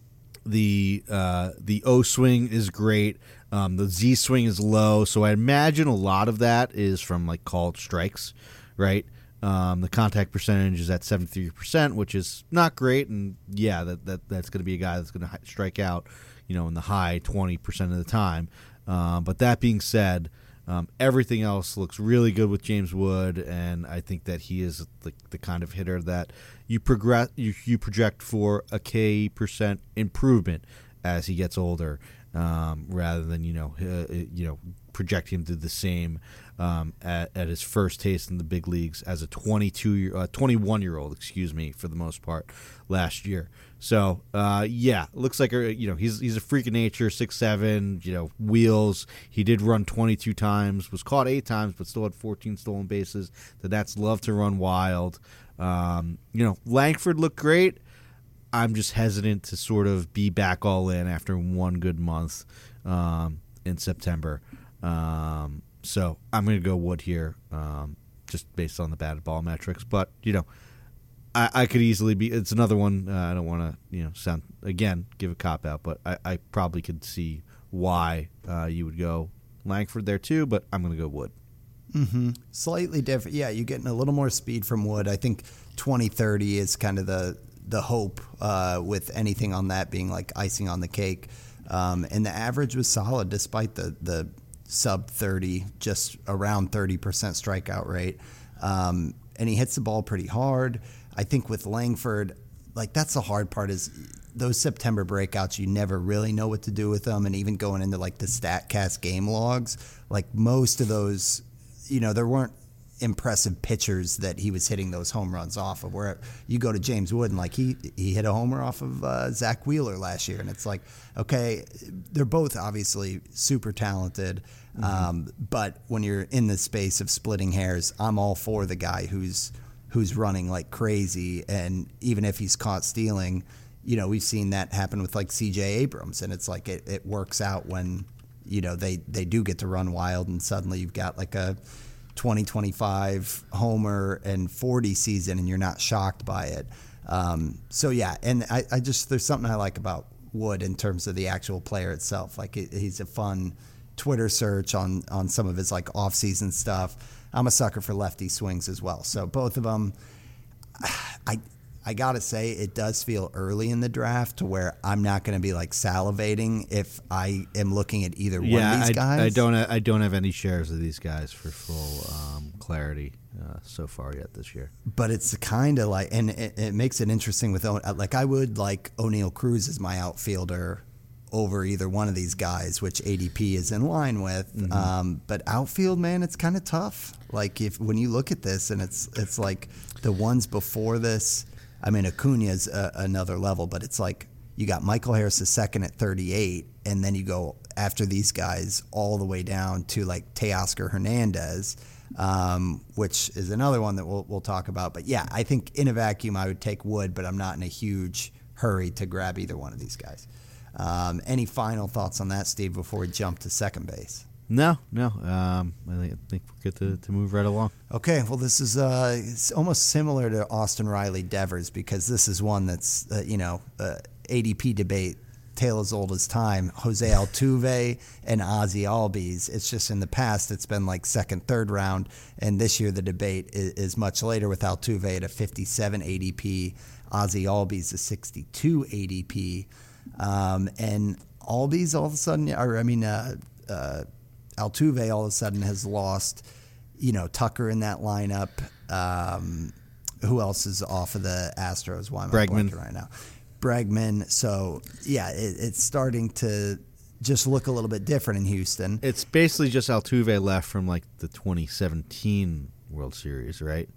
the uh, the O swing is great. Um, the Z swing is low, so I imagine a lot of that is from like called strikes, right? Um, the contact percentage is at seventy-three percent, which is not great, and yeah, that, that that's going to be a guy that's going to strike out, you know, in the high twenty percent of the time. Um, but that being said, um, everything else looks really good with James Wood, and I think that he is the, the kind of hitter that you progress, you, you project for a K percent improvement as he gets older, um, rather than you know uh, you know project him to the same um, at, at his first taste in the big leagues as a twenty-two year, uh, twenty-one year old, excuse me, for the most part last year. So uh, yeah, looks like a, you know he's he's a freak of nature, six seven, you know wheels. He did run twenty-two times, was caught eight times, but still had fourteen stolen bases. The Nats love to run wild. Um, you know Langford looked great. I'm just hesitant to sort of be back all in after one good month um, in September. Um, so I'm going to go Wood here, um, just based on the batted ball metrics. But, you know, I, I could easily be – it's another one. Uh, I don't want to, you know, sound – again, give a cop-out. But I, I probably could see why uh, you would go Langford there too, but I'm going to go Wood. Mm-hmm. Slightly different. Yeah, you're getting a little more speed from Wood. I think twenty thirty is kind of the – the hope uh, with anything on that being like icing on the cake. Um, and the average was solid despite the, the sub thirty, just around thirty percent strikeout rate. Um, and he hits the ball pretty hard. I think with Langford, like that's the hard part is those September breakouts, you never really know what to do with them. And even going into like the StatCast game logs, like most of those, you know, there weren't impressive pitchers that he was hitting those home runs off of. Where you go to James Wood and like he he hit a homer off of uh, Zach Wheeler last year, and it's like, okay, they're both obviously super talented, mm-hmm. um, but when you're in the space of splitting hairs, I'm all for the guy who's who's running like crazy, and even if he's caught stealing, you know, we've seen that happen with like C J Abrams, and it's like it, it works out when you know they they do get to run wild, and suddenly you've got like a twenty twenty-five homer and forty season, and you're not shocked by it. Um, so yeah, and I, I just there's something I like about Wood in terms of the actual player itself. Like it, he's a fun Twitter search on on some of his like off season stuff. I'm a sucker for lefty swings as well. So both of them, I I gotta say it does feel early in the draft to where I'm not going to be like salivating if I am looking at either one yeah, of these I, guys. I don't I don't have any shares of these guys for full um, clarity uh, so far yet this year. But it's kind of like, and it, it makes it interesting with like I would like O'Neal Cruz as my outfielder over either one of these guys, which A D P is in line with. Mm-hmm. Um, but outfield, man, it's kind of tough. Like if when you look at this, and it's it's like the ones before this. I mean, Acuna's a, another level, but it's like you got Michael Harris the second at thirty-eight, and then you go after these guys all the way down to like Teoscar Hernandez, um, which is another one that we'll we'll talk about. But yeah, I think in a vacuum I would take Wood, but I'm not in a huge hurry to grab either one of these guys. Um, any final thoughts on that, Steve, before we jump to second base? No, no. Um, I think, I think we're good to, to move right along. Okay, well, this is uh, it's almost similar to Austin Riley Devers because this is one that's, uh, you know, uh, A D P debate, tale as old as time. Jose Altuve and Ozzie Albies. It's just in the past it's been like second, third round, and this year the debate is, is much later with Altuve at a fifty-seven A D P, Ozzie Albies a sixty-two A D P, um, and Albies all of a sudden, or I mean, uh, uh, Altuve all of a sudden has lost, you know, Tucker in that lineup. Um, who else is off of the Astros? Why am I blanking right now? Bregman. So, yeah, it, it's starting to just look a little bit different in Houston. It's basically just Altuve left from, like, the twenty seventeen World Series, right?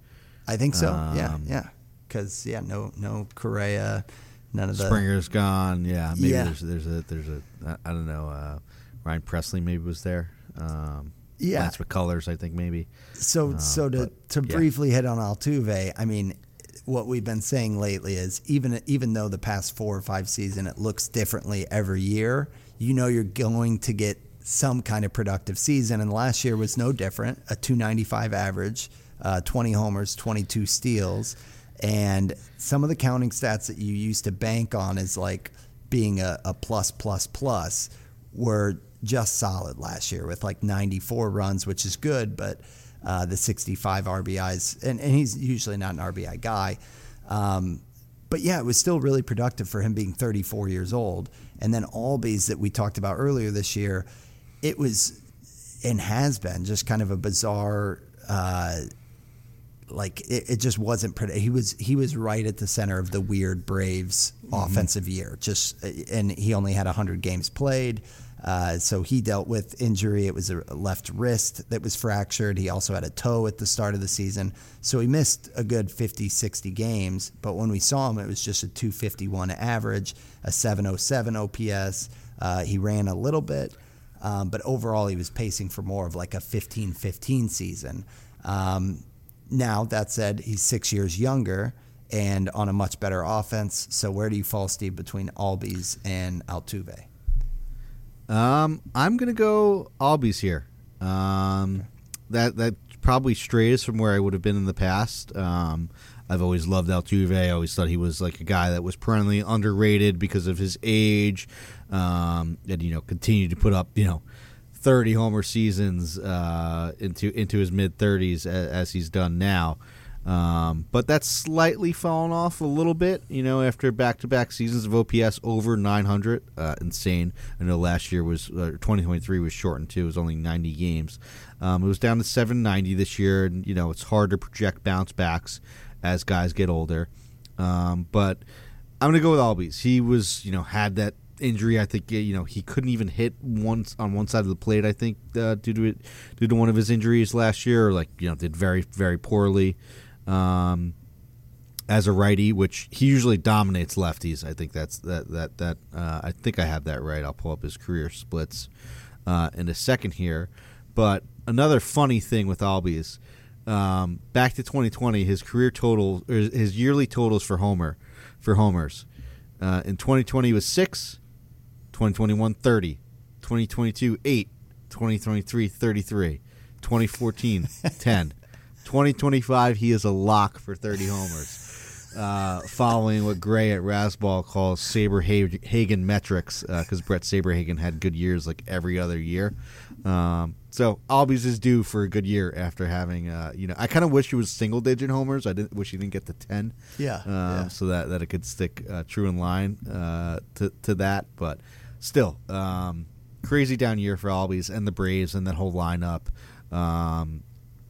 I think so. Um, yeah, yeah. Because yeah, no, no Correa, none of the Springer's gone. Yeah, maybe Yeah. there's there's a there's a I, I don't know. Uh, Ryan Presley maybe was there. Um, Yeah. Lance McCullers, I think maybe. So, Uh, so to but, to yeah. briefly hit on Altuve, I mean, what we've been saying lately is even even though the past four or five season it looks differently every year, you know you're going to get some kind of productive season, and last year was no different. A two ninety-five average, uh, twenty homers, twenty-two steals, and some of the counting stats that you used to bank on as like being a, a plus plus plus were just solid last year with like ninety-four runs, which is good, but uh, the sixty-five R B Is, and, and he's usually not an R B I guy. Um, but yeah, it was still really productive for him being thirty-four years old. And then Albies that we talked about earlier this year, it was and has been just kind of a bizarre, uh, like it, it just wasn't pretty. He was he was right at the center of the weird Braves mm-hmm. offensive year. Just and he only had one hundred games played. Uh, so he dealt with injury. It was a left wrist that was fractured. He also had a toe at the start of the season. So he missed a good fifty, sixty games. But when we saw him, it was just a two fifty-one average, a seven oh seven O P S. Uh, he ran a little bit, um, but overall he was pacing for more of like a fifteen fifteen season. Um, now, that said, he's six years younger and on a much better offense. So where do you fall, Steve, between Albies and Altuve? Um, I'm gonna go Albies here. Um, that that probably strays from where I would have been in the past. Um, I've always loved Altuve. I always thought he was like a guy that was perennially underrated because of his age, um, and you know continued to put up you know thirty homer seasons uh, into into his mid thirties as, as he's done now. Um, but that's slightly fallen off a little bit, you know, after back-to-back seasons of O P S over nine hundred. Uh, insane. I know last year was, uh, twenty twenty-three was shortened too. It was only ninety games. Um, it was down to seven ninety this year, and, you know, it's hard to project bounce backs as guys get older. Um, but I'm going to go with Albies. He was, you know, had that injury. I think, you know, he couldn't even hit once on one side of the plate, I think, uh, due to it, due to one of his injuries last year, or like, you know, did very, very poorly. Um, as a righty, which he usually dominates lefties. I think that's that that that. Uh, I think I have that right. I'll pull up his career splits uh, in a second here. But another funny thing with Albies, um, back to twenty twenty, his career total, or his yearly totals for homer, for homers, uh, in twenty twenty was six, twenty twenty-one thirty, twenty twenty-two eight, twenty twenty-three thirty-three, twenty fourteen ten. twenty twenty-five, he is a lock for thirty homers, uh, following what Gray at Razzball calls Saberhagen metrics, because uh, Brett Saberhagen had good years like every other year. Um, so Albies is due for a good year after having, uh, you know, I kind of wish he was single-digit homers. I didn't wish he didn't get to ten, Yeah, um, yeah. so that, that it could stick uh, true in line uh, to to that. But still, um, crazy down year for Albies and the Braves and that whole lineup. Um,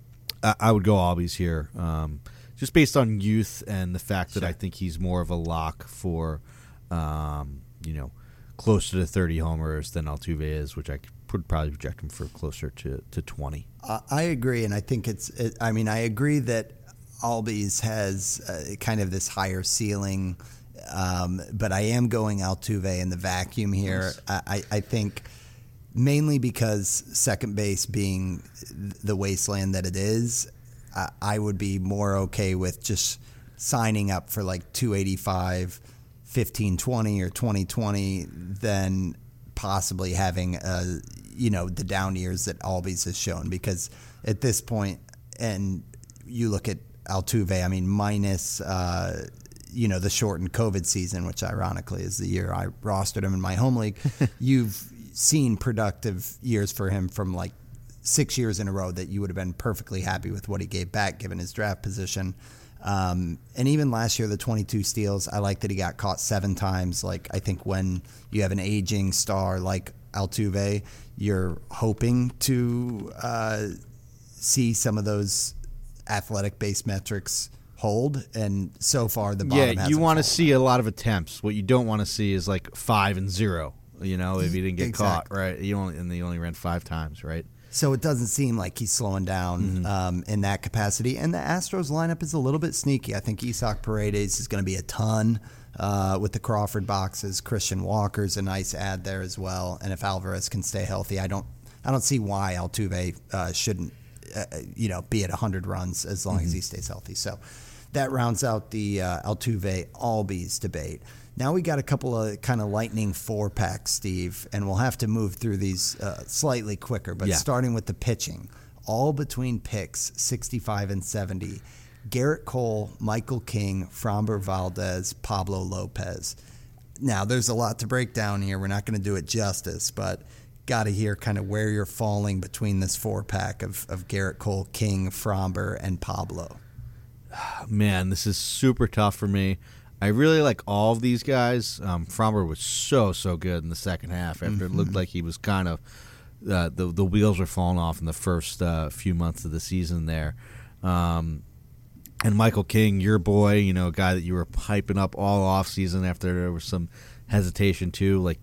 I would go Albies here, um, just based on youth and the fact that Sure. I think he's more of a lock for, um, you know, closer to thirty homers than Altuve is, which I would probably project him for closer to, to twenty. Uh, I agree, and I think it's. It, I mean, I agree that Albies has uh, kind of this higher ceiling, um, but I am going Altuve in the vacuum here. Nice. I, I think. Mainly because second base being the wasteland that it is, I, I would be more okay with just signing up for like two eighty-five, fifteen twenty or twenty twenty than possibly having, uh, you know, the down years that Albies has shown. Because at this point, and you look at Altuve, I mean, minus, uh, you know, the shortened COVID season, which ironically is the year I rostered him in my home league, you've seen productive years for him from like six years in a row that you would have been perfectly happy with what he gave back given his draft position. Um, and even last year, the twenty-two steals, I like that he got caught seven times. Like, I think when you have an aging star like Altuve, you're hoping to uh, see some of those athletic base metrics hold, and so far the bottom Yeah, hasn't you want to fallen. see a lot of attempts. What you don't want to see is like five and zero. You know, if you didn't get Exactly. caught, right? You only and they only ran five times, right? So it doesn't seem like he's slowing down mm-hmm. um, in that capacity. And the Astros lineup is a little bit sneaky. I think Isaac Paredes is going to be a ton uh, with the Crawford boxes. Christian Walker's a nice add there as well. And if Alvarez can stay healthy, I don't I don't see why Altuve uh, shouldn't uh, you know be at one hundred runs as long mm-hmm. as he stays healthy. So that rounds out the uh, Altuve Albies debate. Now we got a couple of kind of lightning four-packs, Steve, and we'll have to move through these uh, slightly quicker. But yeah. starting with the pitching, all between picks sixty-five and seventy, Garrett Cole, Michael King, Framber Valdez, Pablo Lopez. Now, there's a lot to break down here. We're not going to do it justice, but got to hear kind of where you're falling between this four-pack of, of Garrett Cole, King, Framber, and Pablo. Man, this is super tough for me. I really like all of these guys. Um, Framber was so, so good in the second half after mm-hmm. it looked like he was kind of uh, – the, the wheels were falling off in the first uh, few months of the season there. Um, and Michael King, your boy, you know, a guy that you were hyping up all offseason after there was some hesitation too, like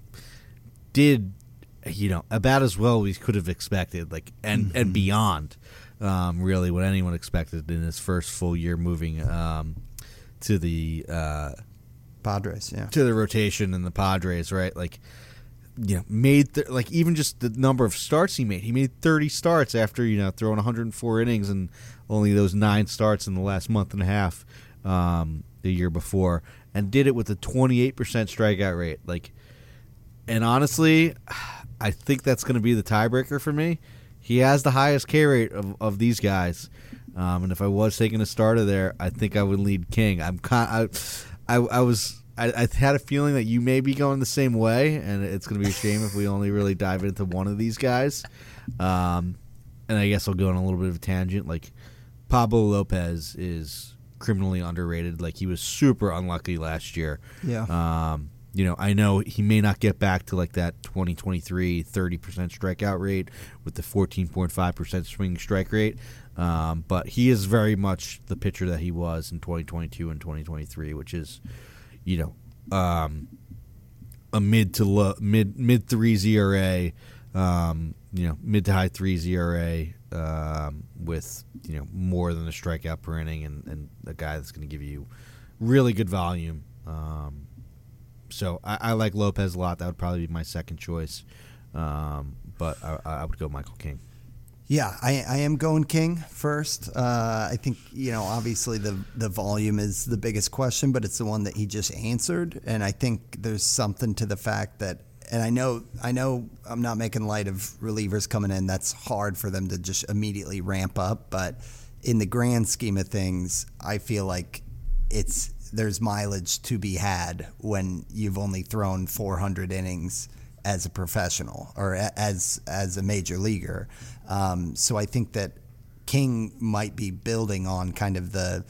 did, you know, about as well as we could have expected, like and, mm-hmm. and beyond um, really what anyone expected in his first full year moving um, – to the uh, Padres, yeah, to the rotation in the Padres, right? Like, you know, made th- like even just the number of starts he made. He made thirty starts after you know throwing one hundred four innings and only those nine starts in the last month and a half um, the year before, and did it with a twenty-eight percent strikeout rate. Like, and honestly, I think that's going to be the tiebreaker for me. He has the highest K rate of, of these guys. Um, and if I was taking a starter there, I think I would lead King. I'm kind, I, I, I was, I, I had a feeling that you may be going the same way, and it's going to be a shame if we only really dive into one of these guys. Um, and I guess I'll go on a little bit of a tangent. Like Pablo Lopez is criminally underrated. Like he was super unlucky last year. Yeah. Um, you know, I know he may not get back to like that twenty twenty-three thirty percent strikeout rate with the fourteen point five percent swing strike rate. Um, but he is very much the pitcher that he was in twenty twenty-two and twenty twenty-three, which is, you know, um, a mid to low, mid mid threes E R A, um, you know, mid to high threes E R A, um, with you know more than a strikeout per inning, and, and a guy that's going to give you really good volume. Um, so I, I like Lopez a lot. That would probably be my second choice, um, but I, I would go Michael King. Yeah, I, I am going King first. Uh, I think, you know, obviously the the volume is the biggest question, but it's the one that he just answered. And I think there's something to the fact that, and I know I know I'm not making light of relievers coming in. That's hard for them to just immediately ramp up. But in the grand scheme of things, I feel like it's there's mileage to be had when you've only thrown four hundred innings as a professional or as as a major leaguer. Um, so I think that King might be building on kind of the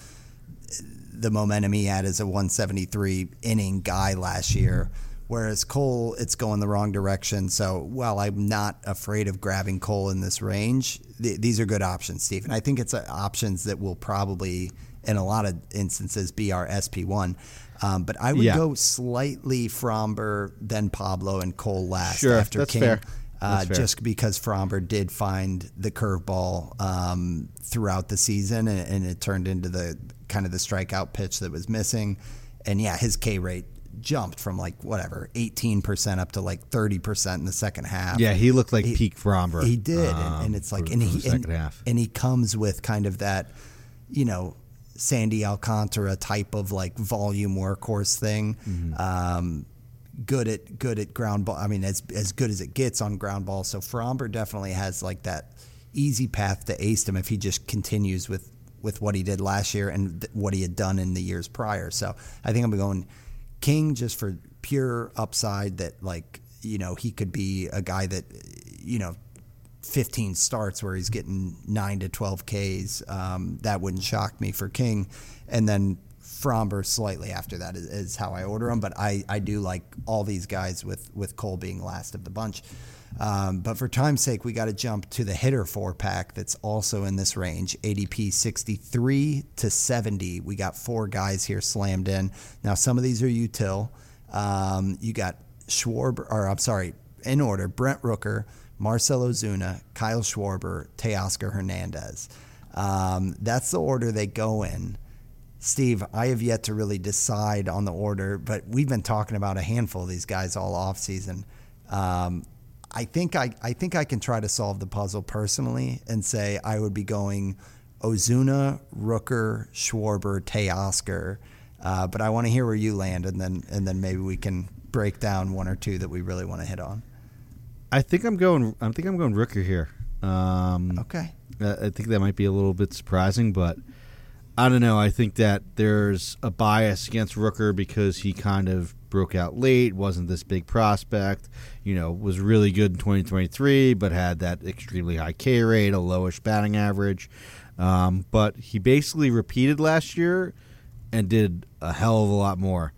the momentum he had as a one seventy-three inning guy last year, whereas Cole, it's going the wrong direction. So while I'm not afraid of grabbing Cole in this range, th- these are good options, Steve. And I think it's uh, options that will probably, in a lot of instances, be our S P one. Um, but I would yeah. go slightly Framber, then Pablo, and Cole last sure, after that's King. Fair. Uh, just because Framber did find the curveball um, throughout the season, and, and it turned into the kind of the strikeout pitch that was missing. And yeah, his K rate jumped from like whatever eighteen percent up to like thirty percent in the second half. Yeah, he looked like he, peak Framber. He did, um, and, and it's like, for, and for he the second and, half. and he comes with kind of that, you know, Sandy Alcantara type of like volume workhorse thing. Mm-hmm. Um, good at good at ground ball. I mean, as as good as it gets on ground ball. So Framber definitely has like that easy path to ace him if he just continues with, with what he did last year and th- what he had done in the years prior. So I think I'm going King just for pure upside that, like, you know, he could be a guy that, you know, fifteen starts where he's getting nine to twelve Ks. Um, that wouldn't shock me for King. And then Framber slightly after that is, is how I order them. But I, I do like all these guys with, with Cole being last of the bunch. Um, but for time's sake, we got to jump to the hitter four-pack that's also in this range, A D P sixty-three to seventy. We got four guys here slammed in. Now, some of these are util. Um, you got Schwarber, or I'm sorry, in order, Brent Rooker, Marcell Ozuna, Kyle Schwarber, Teoscar Hernandez. Um, that's the order they go in. Steve, I have yet to really decide on the order, but we've been talking about a handful of these guys all offseason. Um, I think I, I think I can try to solve the puzzle personally and say I would be going Ozuna, Rooker, Schwarber, Teoscar. Uh, but I want to hear where you land, and then and then maybe we can break down one or two that we really want to hit on. I think I'm going. I think I'm going Rooker here. Um, okay. I think that might be a little bit surprising, but I don't know. I think that there's a bias against Rooker because he kind of broke out late, wasn't this big prospect, you know, was really good in twenty twenty-three, but had that extremely high K rate, a lowish batting average. Um, but he basically repeated last year and did a hell of a lot more.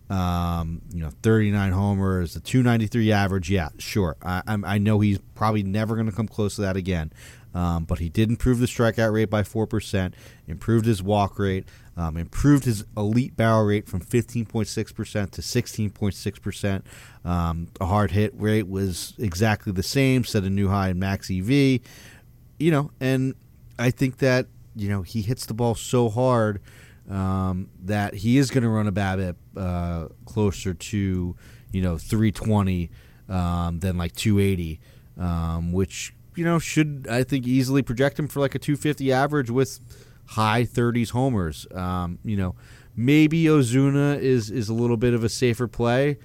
Um, you know, thirty-nine homers, a two ninety-three average. Yeah, sure. I, I know he's probably never going to come close to that again. Um, but he did improve the strikeout rate by four percent, improved his walk rate, um, improved his elite barrel rate from fifteen point six percent to sixteen point six percent. Um, a hard hit rate was exactly the same, set a new high in max E V. You know, and I think that, you know, he hits the ball so hard um, that he is going to run a BABIP uh, closer to, you know, three twenty um, than like two eighty, um, which, you know, should, I think, easily project him for like a two fifty average with high thirties homers. Um, you know, maybe Ozuna is, is a little bit of a safer play,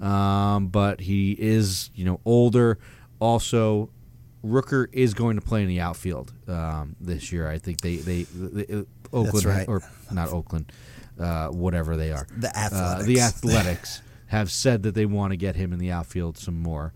um, but he is, you know, older. Also, Rooker is going to play in the outfield um, this year. I think they, they, they Oakland, That's right. or not Oakland, uh, whatever they are. The Athletics. Uh, the Athletics have said that they want to get him in the outfield some more.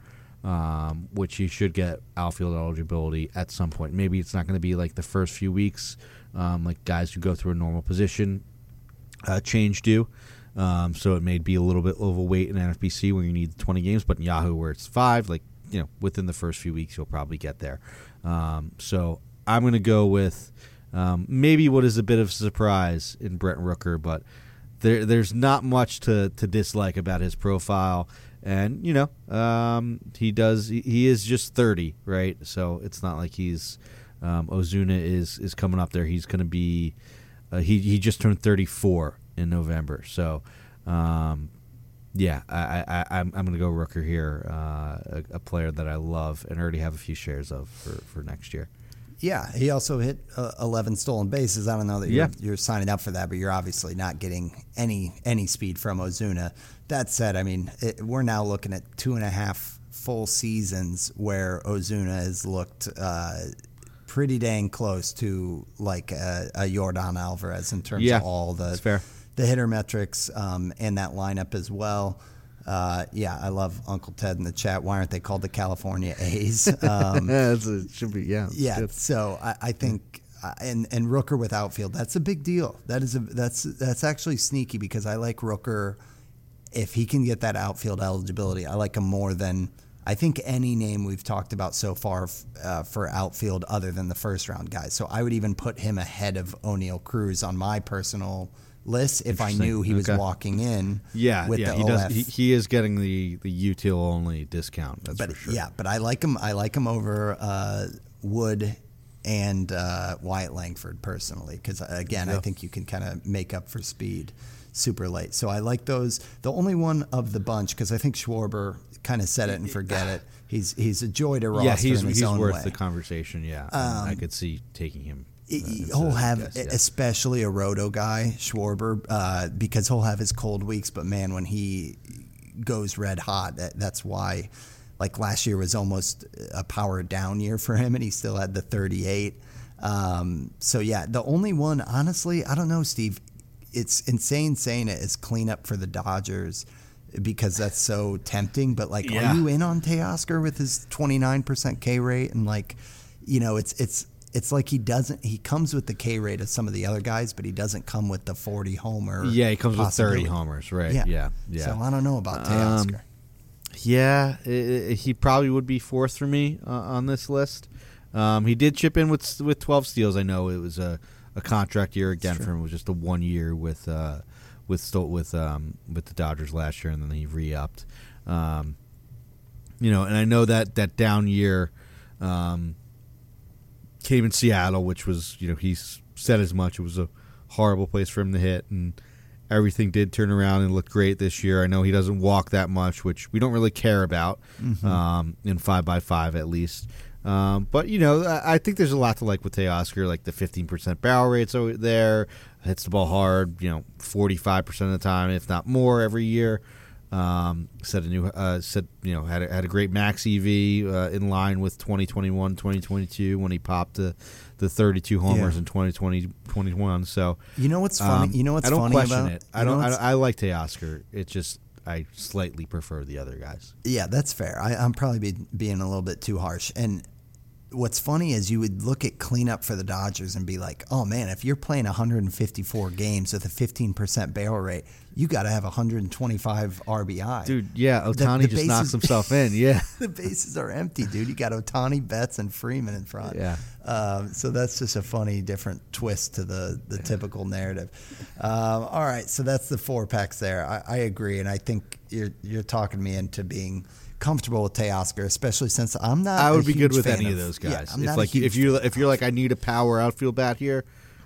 Um, which he should get outfield eligibility at some point. Maybe it's not going to be like the first few weeks, um, like guys who go through a normal position uh, change do. Um, so it may be a little bit overweight in N F B C when you need twenty games, but in Yahoo where it's five, like, you know, within the first few weeks you'll probably get there. Um, so I'm going to go with um, maybe what is a bit of a surprise in Brent Rooker, but there, there's not much to, to dislike about his profile. And, you know, um, he does. He, he is just thirty, right? So it's not like he's um, Ozuna is is coming up there. He's going to be. Uh, he he just turned thirty-four in November. So, um, yeah, I, I I'm I'm going to go Rooker here, uh, a, a player that I love and already have a few shares of for, for next year. Yeah, he also hit uh, eleven stolen bases. I don't know that you're, Yeah. you're signing up for that, but you're obviously not getting any any speed from Ozuna. That said, I mean, it, we're now looking at two and a half full seasons where Ozuna has looked uh, pretty dang close to like a, a Yordan Alvarez in terms Yeah, of all the that's fair. the hitter metrics um, and that lineup as well. Uh, yeah, I love Uncle Ted in the chat. Why aren't they called the California A's? Um, yeah, it's a, it should be. Yeah, it's yeah. good. So I, I think, uh, and and Rooker with outfield, that's a big deal. That is a that's that's actually sneaky because I like Rooker if he can get that outfield eligibility. I like him more than I think any name we've talked about so far uh, for outfield other than the first round guys. So I would even put him ahead of O'Neal Cruz on my personal list if I knew he was Okay. walking in. Yeah, with yeah, the he O F. does. He, he is getting the the util only discount. That's But for sure. yeah, but I like him. I like him over uh, Wood and uh, Wyatt Langford personally because again, I Yeah. think you can kind of make up for speed super late. So I like those. The only one of the bunch because I think Schwarber kind of set it and forget it. He's he's a joy to roster Yeah, he's in his he's own worth way. the conversation. Yeah, I could see taking him. Uh, instead He'll of have, Guess, yeah. especially a roto guy, Schwarber, uh, because he'll have his cold weeks. But man, when he goes red hot, that, that's why. Like last year was almost a power down year for him, and he still had the thirty-eight. Um, so yeah, the only one, honestly, I don't know, Steve. It's insane saying it is cleanup for the Dodgers because that's so tempting. But like, Yeah. are you in on Teoscar with his twenty-nine percent K rate and like, you know, it's it's. It's like he doesn't. He comes with the K rate of some of the other guys, but he doesn't come with the forty homer. Yeah, he comes with thirty possibility. homers, right? Yeah, Yeah, yeah. So I don't know about Teoscar. Um, Yeah, i i he probably would be fourth for me uh, on this list. Um, he did chip in with with twelve steals. I know it was a, a contract year again for him. It was just a one year with uh, with Sto- with um, with the Dodgers last year, and then he re upped. Um, You know, and I know that that down year um, came in Seattle, which was, you know, he said as much. It was a horrible place for him to hit, and everything did turn around and look great this year. I know he doesn't walk that much, which we don't really care about mm-hmm. um, in five by five at least. Um, but, you know, I, I think there's a lot to like with Teoscar, like the fifteen percent barrel rates over there, hits the ball hard, you know, forty-five percent of the time, if not more, every year. Um, set a new, uh, set, you know, had a, had a great max E V uh, in line with twenty twenty-one, twenty twenty-two when he popped the, the thirty-two homers yeah. in twenty twenty, twenty-one. So you know what's funny? Um, you know what's I don't funny question about it. I don't. I, I like Teoscar. It just I slightly prefer the other guys. Yeah, that's fair. I, I'm probably be, being a little bit too harsh. And what's funny is you would look at cleanup for the Dodgers and be like, oh man, if you're playing one hundred fifty-four games with a fifteen percent barrel rate, you got to have one hundred twenty-five R B I. Dude, yeah, Ohtani the, the just bases, knocks himself in, yeah. The bases are empty, dude. You got Ohtani, Betts, and Freeman in front. Yeah. Um, so that's just a funny, different twist to the, the yeah. typical narrative. Um, all right, so that's the four packs there. I, I agree, and I think you're you're talking me into being comfortable with Teoscar, especially since I'm not. I would be good with any of, of those guys. Yeah, if like if you if you're like I need a power outfield bat here,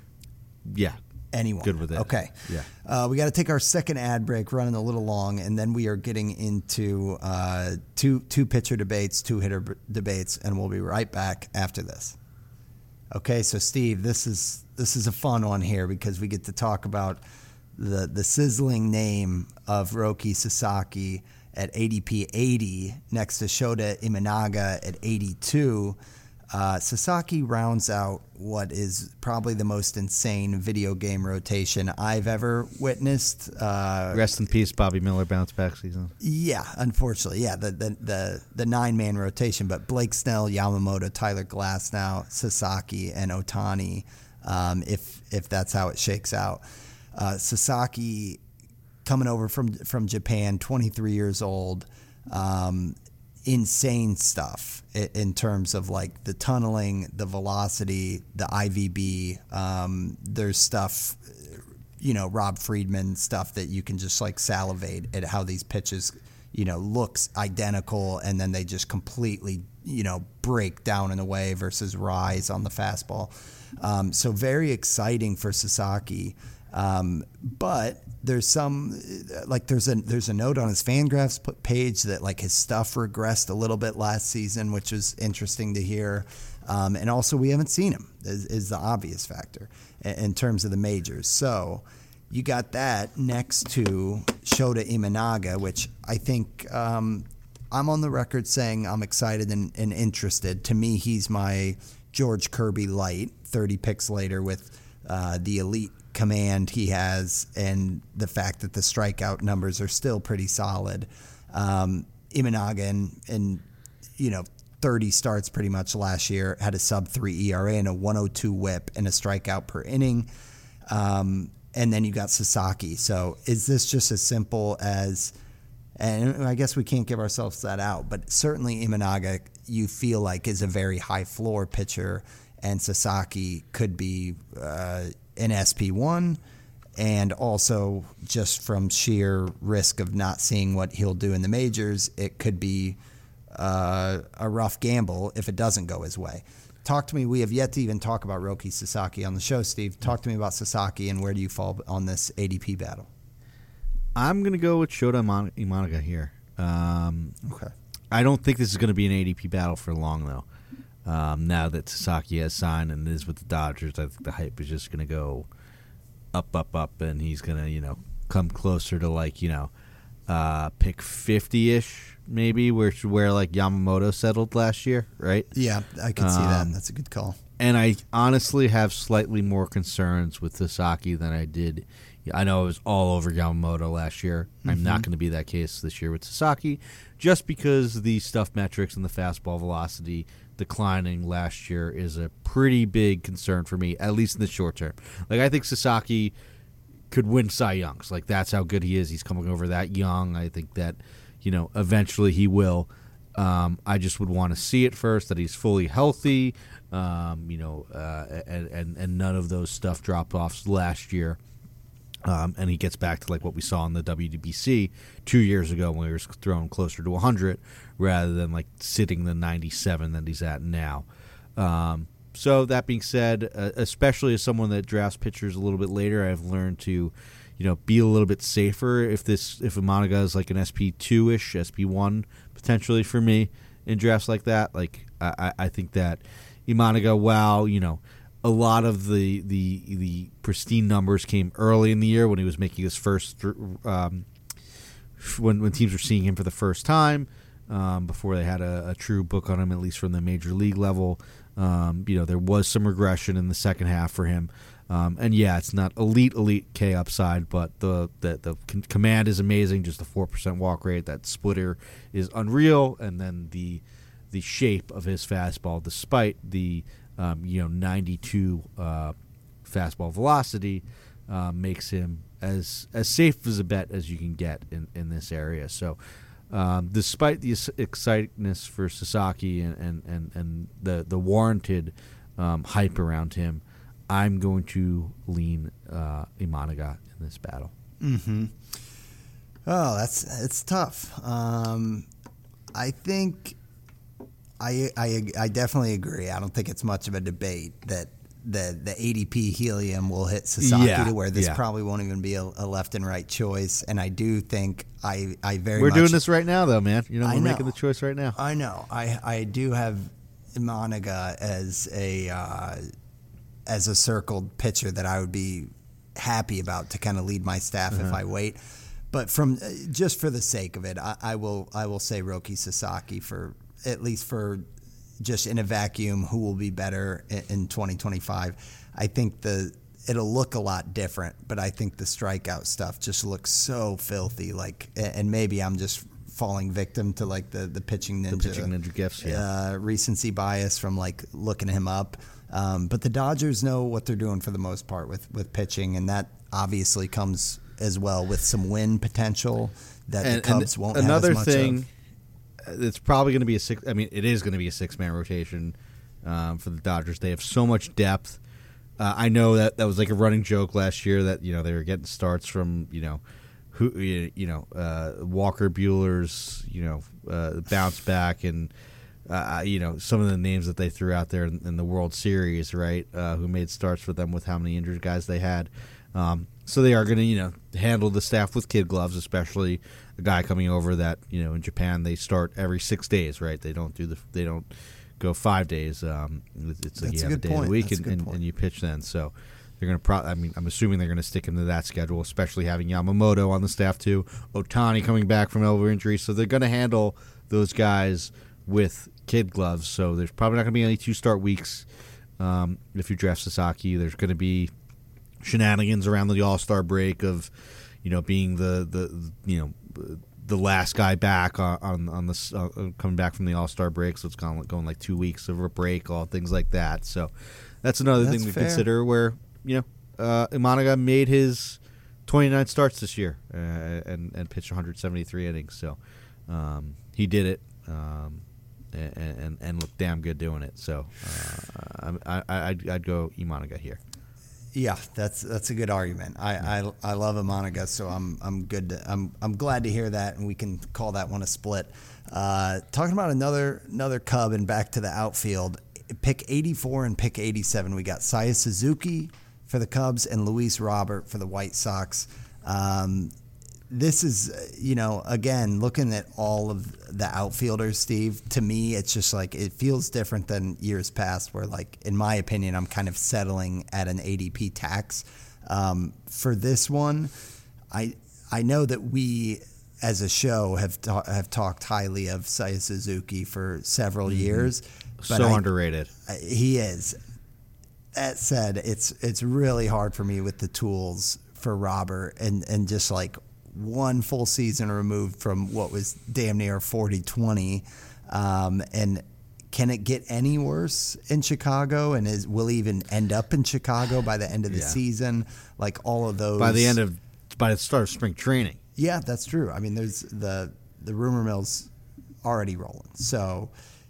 yeah, anyone good with it. Okay, yeah. Uh, we got to take our second ad break, running a little long, and then we are getting into uh, two two pitcher debates, two hitter b- debates, and we'll be right back after this. Okay, so Steve, this is this is a fun one here because we get to talk about the the sizzling name of Roki Sasaki at A D P eighty next to Shota Imanaga at eighty-two. Uh, Sasaki rounds out what is probably the most insane video game rotation I've ever witnessed. Uh, Rest in peace, Bobby Miller bounce back season. Yeah, unfortunately, yeah, the the the, the nine man rotation. But Blake Snell, Yamamoto, Tyler Glasnow, Sasaki, and Ohtani. Um, if if that's how it shakes out, uh, Sasaki coming over from from Japan, twenty-three years old. Um, insane stuff in terms of like the tunneling, the velocity, the I V B. Um, there's stuff, you know, Rob Friedman stuff that you can just like salivate at how these pitches, you know, looks identical and then they just completely, you know, break down in a way versus rise on the fastball. Um, so very exciting for Sasaki. Um, but there's some, like there's a there's a note on his Fangraphs page that like his stuff regressed a little bit last season, which was interesting to hear. Um, and also we haven't seen him is, is the obvious factor in, in terms of the majors. So you got that next to Shota Imanaga, which I think um, I'm on the record saying I'm excited and, and interested. To me, he's my George Kirby light, thirty picks later with uh, the elite command he has and the fact that the strikeout numbers are still pretty solid. Um, Imanaga and, and, you know, thirty starts pretty much last year, had a sub three E R A and a one oh two whip and a strikeout per inning. Um, and then you got Sasaki. So is this just as simple as, and I guess we can't give ourselves that out, but certainly Imanaga you feel like is a very high floor pitcher and Sasaki could be, uh, an S P one, and also just from sheer risk of not seeing what he'll do in the majors, it could be uh, a rough gamble if it doesn't go his way. Talk to me. We have yet to even talk about Roki Sasaki on the show, Steve. Talk to me about Sasaki and where do you fall on this A D P battle? I'm going to go with Shota Imanaga here. Um, okay. I don't think this is going to be an A D P battle for long, though. Um, now that Sasaki has signed and is with the Dodgers, I think the hype is just going to go up, up, up, and he's going to, you know, come closer to like, you know, uh, pick fifty-ish maybe, where where like Yamamoto settled last year, right? Yeah, I can see um, that. That's a good call. And I honestly have slightly more concerns with Sasaki than I did. I know it was all over Yamamoto last year. Mm-hmm. I'm not going to be that case this year with Sasaki, just because the stuff metrics and the fastball velocity declining last year is a pretty big concern for me, at least in the short term. Like, I think Sasaki could win Cy Youngs. Like, that's how good he is. He's coming over that young. I think that, you know, eventually he will. Um, I just would want to see it first, that he's fully healthy, um, you know, uh, and, and, and none of those stuff drop-offs last year. Um, and he gets back to like what we saw in the W B C two years ago when he was thrown closer to one hundred rather than like sitting the ninety-seven that he's at now. Um, so that being said, uh, especially as someone that drafts pitchers a little bit later, I've learned to, you know, be a little bit safer if this if Imanaga is like an S P two-ish, S P one potentially for me in drafts like that. Like I, I think that Imanaga, wow, you know, a lot of the, the the pristine numbers came early in the year when he was making his first um, when when teams were seeing him for the first time, um, before they had a, a true book on him, at least from the major league level. Um, you know, there was some regression in the second half for him, um, and yeah, it's not elite elite K upside, but the the, the c- command is amazing. Just a four percent walk rate, that splitter is unreal, and then the the shape of his fastball, despite the Um, you know, ninety-two uh, fastball velocity, uh, makes him as as safe as a bet as you can get in, in this area. So, um, despite the excitedness for Sasaki and and, and, and the the warranted um, hype around him, I'm going to lean uh, Imanaga in this battle. Mm-hmm. Oh, that's it's tough. Um, I think. I, I I definitely agree. I don't think it's much of a debate that the the A D P helium will hit Sasaki yeah, to where this yeah. probably won't even be a, a left and right choice. And I do think I I very we're much, doing this right now though, man. You know, we're I know. making the choice right now. I know. I I do have Imanaga as a uh, as a circled pitcher that I would be happy about to kind of lead my staff uh-huh. if I wait. But from just for the sake of it, I, I will I will say Roki Sasaki for. At least for just in a vacuum, who will be better in twenty twenty-five. I think the it'll look a lot different, but I think the strikeout stuff just looks so filthy. Like, and maybe I'm just falling victim to like the, the pitching ninja, the pitching ninja gifts, yeah. uh, recency bias from like looking him up. Um, but the Dodgers know what they're doing for the most part with, with pitching, and that obviously comes as well with some win potential that and, the Cubs won't another have as much thing, of. It's probably going to be a six. I mean, it is going to be a six-man rotation um, for the Dodgers. They have so much depth. Uh, I know that that was like a running joke last year that you know they were getting starts from you know who you know uh, Walker Buehler's you know uh, bounce back and uh, you know some of the names that they threw out there in, in the World Series, right? Uh, who made starts for them with how many injured guys they had. Um, so they are going to you know handle the staff with kid gloves, especially a guy coming over that you know in Japan they start every six days, right? They don't do the they don't go five days. Um, it's like That's you a have a good day point. of the week That's and, a good and, point. and you pitch then. So they're going to pro. I mean, I'm assuming they're going to stick into that schedule, especially having Yamamoto on the staff too. Ohtani coming back from elbow injury, so they're going to handle those guys with kid gloves. So there's probably not going to be any two start weeks. Um, if you draft Sasaki, there's going to be shenanigans around the All-Star break of, you know, being the, the you know the last guy back on on, on the uh, coming back from the All-Star break, so it's going going like two weeks of a break, all things like that. So that's another That's thing to fair. consider. Where you know uh, Imanaga made his twenty-nine starts this year uh, and and pitched one hundred seventy-three innings, so um, he did it. Um, and, and and looked damn good doing it. So uh, I, I I'd, I'd go Imanaga here. Yeah, that's that's a good argument. I, I, I love Imanaga, so I'm I'm good. To, I'm I'm glad to hear that, and we can call that one a split. Uh, talking about another another Cub and back to the outfield, pick eighty-four and pick eighty-seven. We got Seiya Suzuki for the Cubs and Luis Robert for the White Sox. Um, this is, you know, again, looking at all of the outfielders, Steve, to me, it's just like it feels different than years past where, like, in my opinion, I'm kind of settling at an A D P tax. Um, for this one, I I know that we, as a show, have ta- have talked highly of Seiya Suzuki for several mm-hmm. years. But so I, underrated. I, he is. That said, it's it's really hard for me with the tools for Robert and, and just like one full season removed from what was damn near forty twenty. Um, and can it get any worse in Chicago? And is will he even end up in Chicago by the end of the yeah. season? Like all of those. By the end of, by the start of spring training. Yeah, that's true. I mean, there's the, the rumor mill's already rolling. So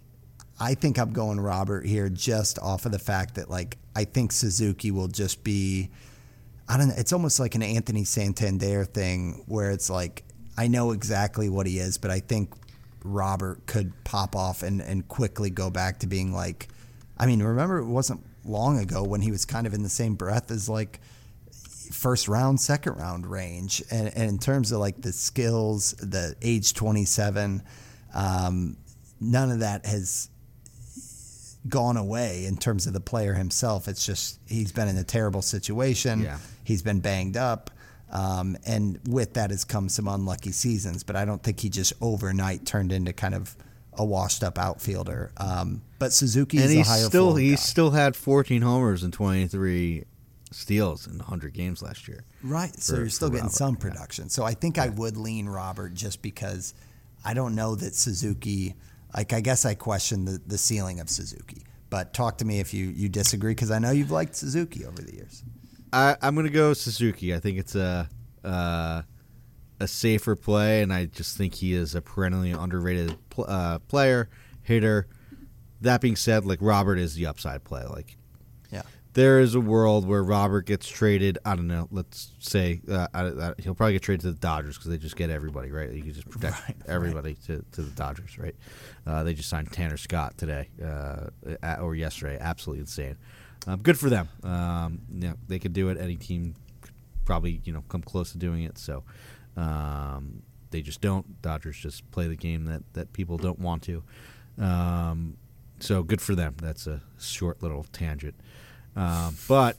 I think I'm going Robert here just off of the fact that, like, I think Suzuki will just be – I don't know. It's almost like an Anthony Santander thing where it's like, I know exactly what he is, but I think Robert could pop off and, and quickly go back to being like, I mean, remember it wasn't long ago when he was kind of in the same breath as like first round, second round range. And, and in terms of like the skills, the age twenty-seven, um, none of that has gone away in terms of the player himself. It's just he's been in a terrible situation. Yeah. He's been banged up. Um, and with that has come some unlucky seasons. But I don't think he just overnight turned into kind of a washed-up outfielder. Um, but Suzuki is and a he's higher still floor he guy. still had fourteen homers and twenty-three steals in one hundred games last year. Right, so for- you're still for getting Robert, some yeah. production. So I think I would lean Robert just because I don't know that Suzuki – like I guess I question the, the ceiling of Suzuki. But talk to me if you, you disagree because I know you've liked Suzuki over the years. I, I'm going to go Suzuki. I think it's a uh, a safer play, and I just think he is a perennially underrated pl- uh, player, hitter. That being said, like Robert is the upside play. Like Yeah. there is a world where Robert gets traded. I don't know. Let's say uh, I, I, he'll probably get traded to the Dodgers because they just get everybody, right? You can just protect Right, everybody to, to the Dodgers, right? Uh, they just signed Tanner Scott today uh, at, or yesterday. Absolutely insane. Um, good for them. Um, you know, they could do it. Any team could probably you know come close to doing it. So um, they just don't. Dodgers just play the game that, that people don't want to. Um, so good for them. That's a short little tangent. Um, but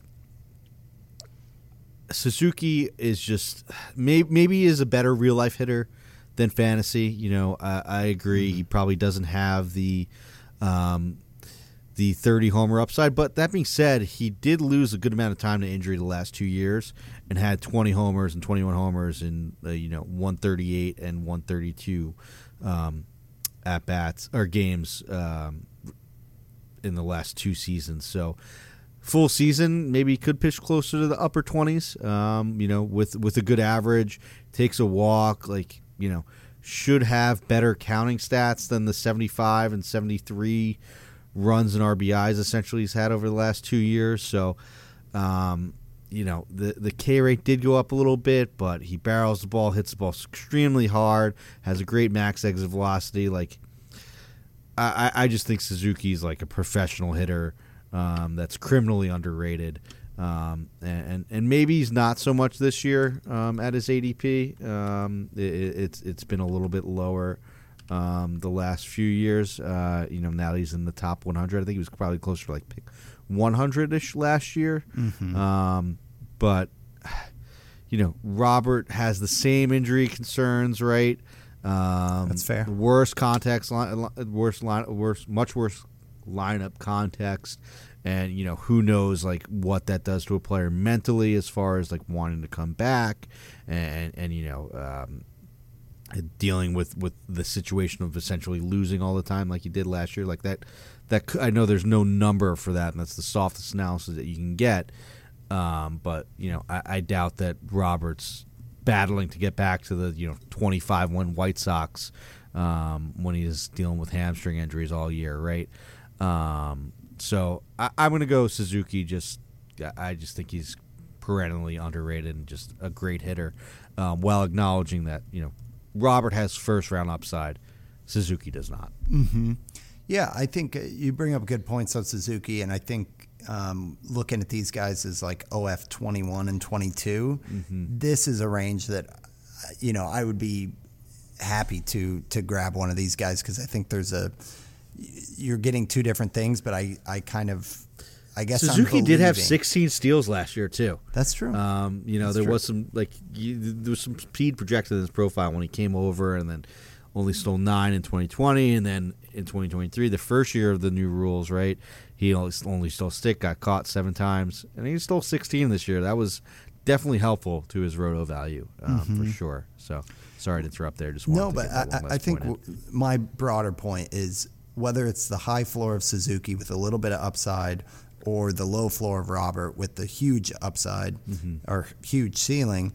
Suzuki is just maybe, maybe he is a better real life hitter than fantasy. You know, I, I agree. He probably doesn't have the um, the thirty homer upside. But that being said, he did lose a good amount of time to injury the last two years and had twenty homers and twenty-one homers in uh, you know one thirty-eight and one thirty-two um, at bats or games um, in the last two seasons. So. Full season, maybe he could pitch closer to the upper twenties, um, you know, with, with a good average, takes a walk, like, you know, should have better counting stats than the seventy-five and seventy-three runs and R B Is essentially he's had over the last two years. So, um, you know, the, the K rate did go up a little bit, but he barrels the ball, hits the ball extremely hard, has a great max exit velocity. Like, I, I just think Suzuki's like a professional hitter. Um, that's criminally underrated, um, and and maybe he's not so much this year um, at his A D P. Um, it, it's it's been a little bit lower um, the last few years. Uh, you know, now he's in the top one hundred. I think he was probably closer to like pick one hundred ish last year. Mm-hmm. Um, but you know, Robert has the same injury concerns, right? Um, That's fair. Worse context, line, worse line, worse, much worse. lineup context, and you know who knows like what that does to a player mentally as far as like wanting to come back and and you know um, dealing with with the situation of essentially losing all the time like he did last year. Like that that I know there's no number for that, and that's the softest analysis that you can get, um, but you know I, I doubt that Robert's battling to get back to the you know twenty-five win White Sox um, when he's dealing with hamstring injuries all year, right? Um, so I, I'm going to go Suzuki. Just I just think he's perennially underrated and just a great hitter, um, while acknowledging that you know Robert has first round upside, Suzuki does not. Mm-hmm. Yeah, I think uh, you bring up good points on Suzuki, and I think um, looking at these guys as like O F twenty-one and twenty-two, Mm-hmm. this is a range that uh, you know I would be happy to to grab one of these guys because I think there's a you're getting two different things, but I, I kind of I guess Suzuki I'm did have believing- sixteen steals last year too. That's true. Um, you know, That's there true. was some like you, there was some speed projected in his profile when he came over, and then only stole nine in twenty twenty, and then in twenty twenty-three, the first year of the new rules, right? He only, only stole stick, got caught seven times, and he stole sixteen this year. That was definitely helpful to his roto value um, Mm-hmm. for sure. So sorry to interrupt there. Just wanted No, to but get that I, one I last think point in. w- my broader point is whether it's the high floor of Suzuki with a little bit of upside or the low floor of Robert with the huge upside Mm-hmm. or huge ceiling,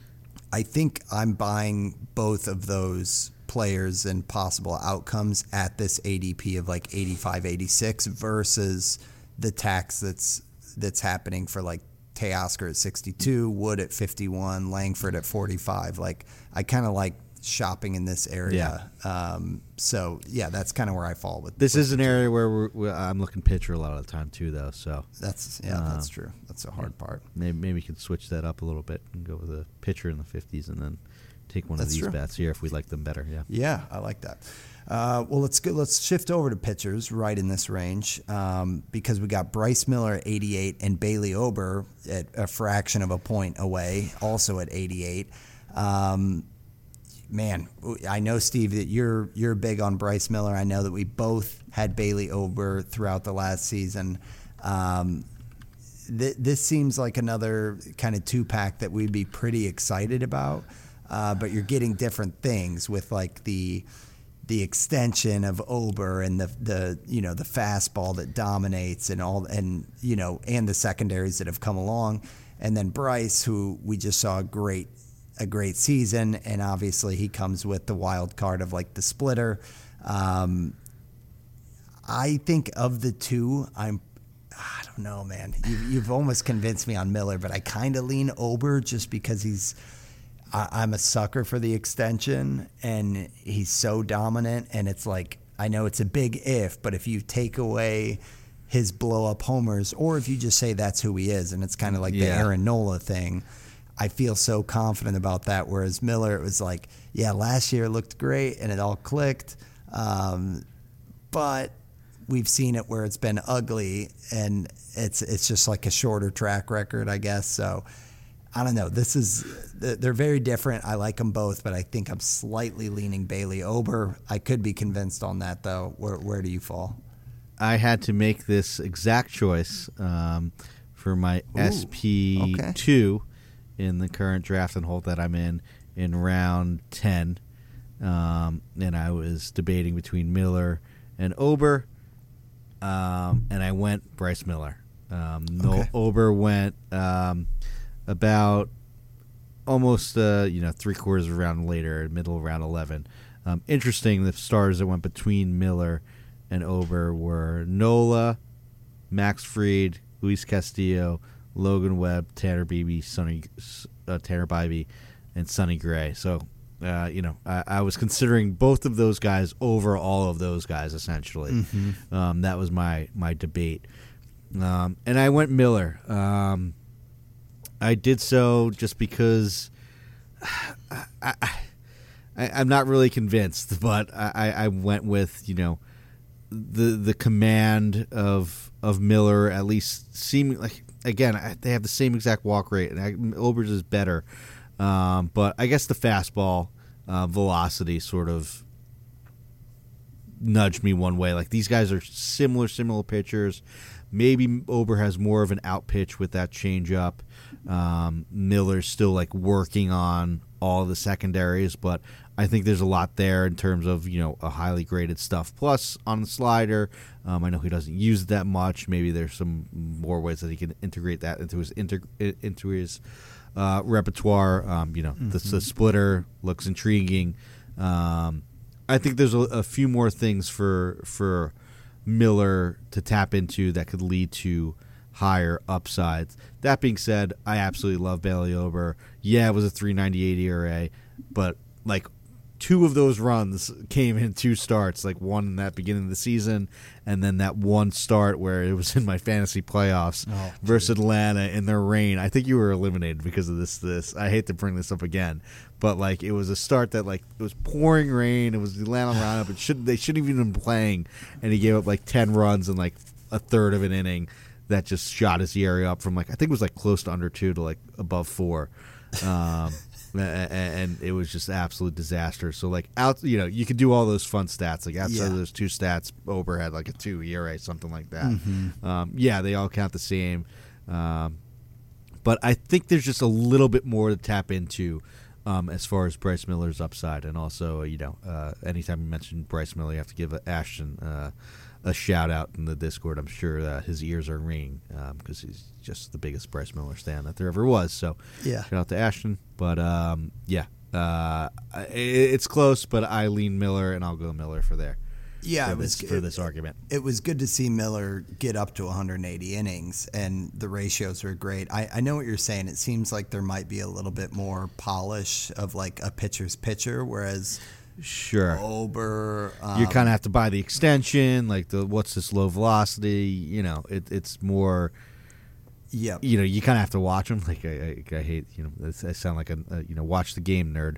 I think I'm buying both of those players and possible outcomes at this A D P of like eighty-five, eighty-six versus the tax that's that's happening for like Teoscar at sixty-two, Wood at fifty-one, Langford at forty-five. Like, I kind of like shopping in this area. Yeah. Um, so, yeah, that's kind of where I fall with this. With is an area where we're, we're, I'm looking pitcher a lot of the time, too, though. So that's yeah, uh, that's true. That's a hard part. Maybe, maybe we could switch that up a little bit and go with a pitcher in the fifties and then take one that's of these true. bats here if we like them better. Yeah, yeah, I like that. Uh, well, let's go, let's shift over to pitchers right in this range um, because we got Bryce Miller at eighty-eight and Bailey Ober at a fraction of a point away, also at eighty-eight. Um, man, I know, Steve, that you're you're big on Bryce Miller. I know that we both had Bailey Ober throughout the last season. Um, th- this seems like another kind of two-pack that we'd be pretty excited about, uh, but you're getting different things with like the the extension of Ober and the the you know the fastball that dominates and all and you know and the secondaries that have come along, and then Bryce, who we just saw a great a great season, and obviously he comes with the wild card of like the splitter. Um, I think of the two, I'm I don't know, man. You, you've almost convinced me on Miller, but I kind of lean Ober just because he's. I'm a sucker for the extension, and he's so dominant, and it's like, I know it's a big if, but if you take away his blow-up homers, or if you just say that's who he is, and it's kind of like yeah. the Aaron Nola thing, I feel so confident about that, whereas Miller, it was like, yeah, last year it looked great, and it all clicked, um, but we've seen it where it's been ugly, and it's it's just like a shorter track record, I guess, so I don't know. This is they're very different. I like them both, but I think I'm slightly leaning Bailey Ober. I could be convinced on that, though. Where where do you fall? I had to make this exact choice um, for my Ooh, S P two okay. in the current draft and hold that I'm in in round ten, um, and I was debating between Miller and Ober, um, and I went Bryce Miller. Um, no, okay. Ober went. Um, About almost uh, you know three quarters of a round later, middle of round eleven. Um, interesting, the stars that went between Miller and Ober were Nola, Max Fried, Luis Castillo, Logan Webb, Tanner Bibee, Sonny uh, Tanner Bibee, and Sonny Gray. So uh, you know I, I was considering both of those guys over all of those guys essentially. Mm-hmm. Um, that was my my debate, um, and I went Miller. Um, I did so just because I, I, I, I'm not really convinced, but I, I went with, you know, the the command of of Miller, at least seeming like, again, I, they have the same exact walk rate, and I, Ober's is better. Um, but I guess the fastball uh, velocity sort of nudged me one way. Like, these guys are similar, similar pitchers. Maybe Ober has more of an out pitch with that changeup. Um, Miller's still like working on all the secondaries, but I think there's a lot there in terms of, you know, a highly graded stuff. Plus on the slider, um, I know he doesn't use it that much. Maybe there's some more ways that he can integrate that into his inter- into his uh, repertoire. Um, you know, mm-hmm. the, the splitter looks intriguing. Um, I think there's a, a few more things for for Miller to tap into that could lead to higher upsides. That being said, I absolutely love Bailey Ober. Yeah, it was a three ninety-eight E R A, but like two of those runs came in two starts, like one in that beginning of the season, and then that one start where it was in my fantasy playoffs oh, versus Atlanta in their rain. I think you were eliminated because of this. This I hate to bring this up again, but like it was a start that like it was pouring rain. It was the Atlanta lineup. It should they shouldn't have even been playing, and he gave up like ten runs in like a third of an inning. That just shot his E R A up from like I think it was like close to under two to like above four, um, and, and it was just absolute disaster. So like out, you know, you could do all those fun stats. Like outside yeah. of those two stats, Ober had like a two E R A, something like that. Mm-hmm. Um, yeah, they all count the same, um, but I think there's just a little bit more to tap into um, as far as Bryce Miller's upside, and also you know, uh, anytime you mention Bryce Miller, you have to give Ashton. Uh, a shout out in the Discord. I'm sure that his ears are ringing because um, he's just the biggest Bryce Miller stan that there ever was. So yeah, shout out to Ashton. But um, yeah, uh, it, it's close, but I lean Miller, and I'll go Miller for there. Yeah, for, it this, was, for it, this argument. It was good to see Miller get up to one hundred eighty innings, and the ratios were great. I, I know what you're saying. It seems like there might be a little bit more polish of like a pitcher's pitcher, whereas sure, Ober, um, you kind of have to buy the extension, like the what's this low velocity. You know, it, it's more. Yeah, you know, you kind of have to watch them. Like I, I, I hate, you know, I sound like a, a you know watch the game nerd,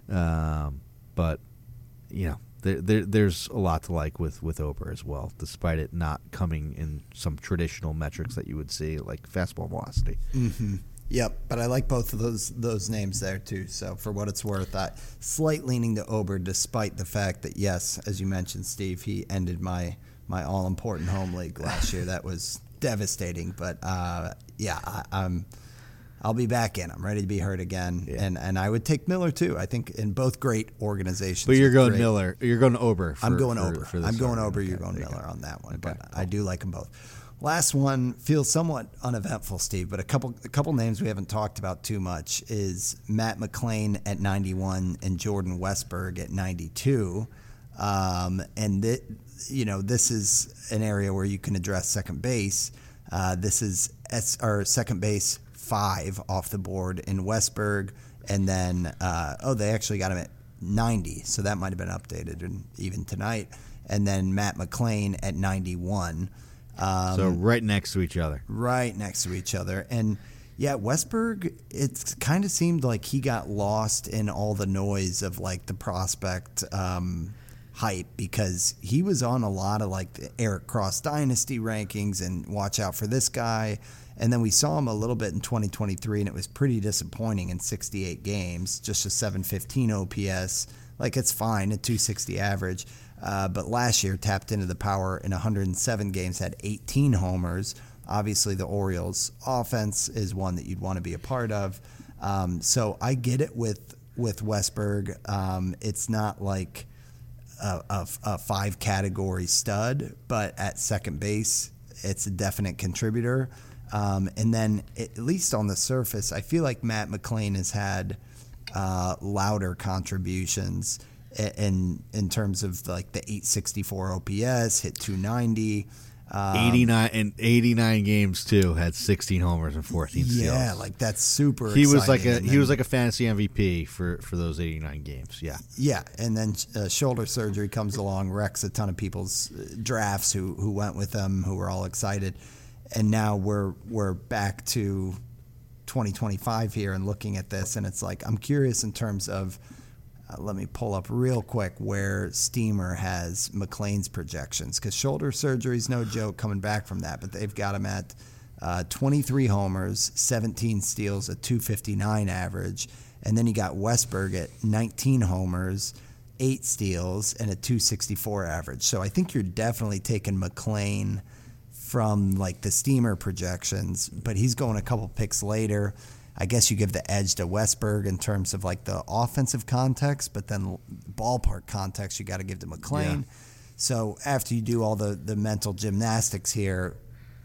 um, but you know. There, there, there's a lot to like with, with Ober as well, despite it not coming in some traditional metrics that you would see, like fastball velocity. Mm-hmm. Yep, but I like both of those those names there too. So for what it's worth, I slight leaning to Ober, despite the fact that yes, as you mentioned, Steve, he ended my my all important home league last year. That was devastating. But uh, yeah, I, I'm. I'll be back in. I'm ready to be hurt again, yeah. and and I would take Miller too. I think in both great organizations. But you're going great, Miller. You're going Ober. For, I'm going for, Ober. For I'm going argument. Ober. You're okay, going you Miller go. on that one. Okay, But cool. I do like them both. Last one feels somewhat uneventful, Steve. But a couple a couple names we haven't talked about too much is Matt McLain at ninety-one and Jordan Westburg at ninety-two. Um, and th- you know this is an area where you can address second base. Uh, this is S- or second base. Five off the board in Westburg, and then uh, oh, they actually got him at ninety, so that might have been updated and even tonight. And then Matt McLain at ninety-one. Um, so right next to each other. Right next to each other, and yeah, Westburg. It kind of seemed like he got lost in all the noise of like the prospect um, hype because he was on a lot of like the Eric Cross Dynasty rankings and watch out for this guy. And then we saw him a little bit in twenty twenty-three, and it was pretty disappointing in sixty-eight games, just a seven fifteen O P S. Like, it's fine, a two sixty average. Uh, but last year tapped into the power in one hundred seven games, had eighteen homers. Obviously, the Orioles' offense is one that you'd want to be a part of. Um, so I get it with, with Westburg. Um, it's not like a, a, a five-category stud, but at second base, it's a definite contributor. Um, and then, at least on the surface, I feel like Matt McLain has had uh, louder contributions in in terms of like the eight sixty-four O P S, hit two ninety. Um, eighty-nine and eighty-nine games too. Had sixteen homers and fourteen steals. Yeah, like that's super. He exciting. was like a and he then, was like a fantasy M V P for, for those eighty-nine games. Yeah, yeah, and then uh, shoulder surgery comes along, wrecks a ton of people's drafts who who went with them, who were all excited. And now we're we're back to twenty twenty-five here and looking at this, and it's like I'm curious in terms of uh, let me pull up real quick where Steamer has McLain's projections, because shoulder surgery is no joke coming back from that, but they've got him at uh, twenty-three homers, seventeen steals, a two fifty-nine average, and then you got Westburg at nineteen homers, eight steals, and a two sixty-four average. So I think you're definitely taking McLain from like the Steamer projections, but he's going a couple picks later. I guess you give the edge to Westburg in terms of like the offensive context, but then ballpark context you got to give to McLain. Yeah. So after you do all the, the mental gymnastics here,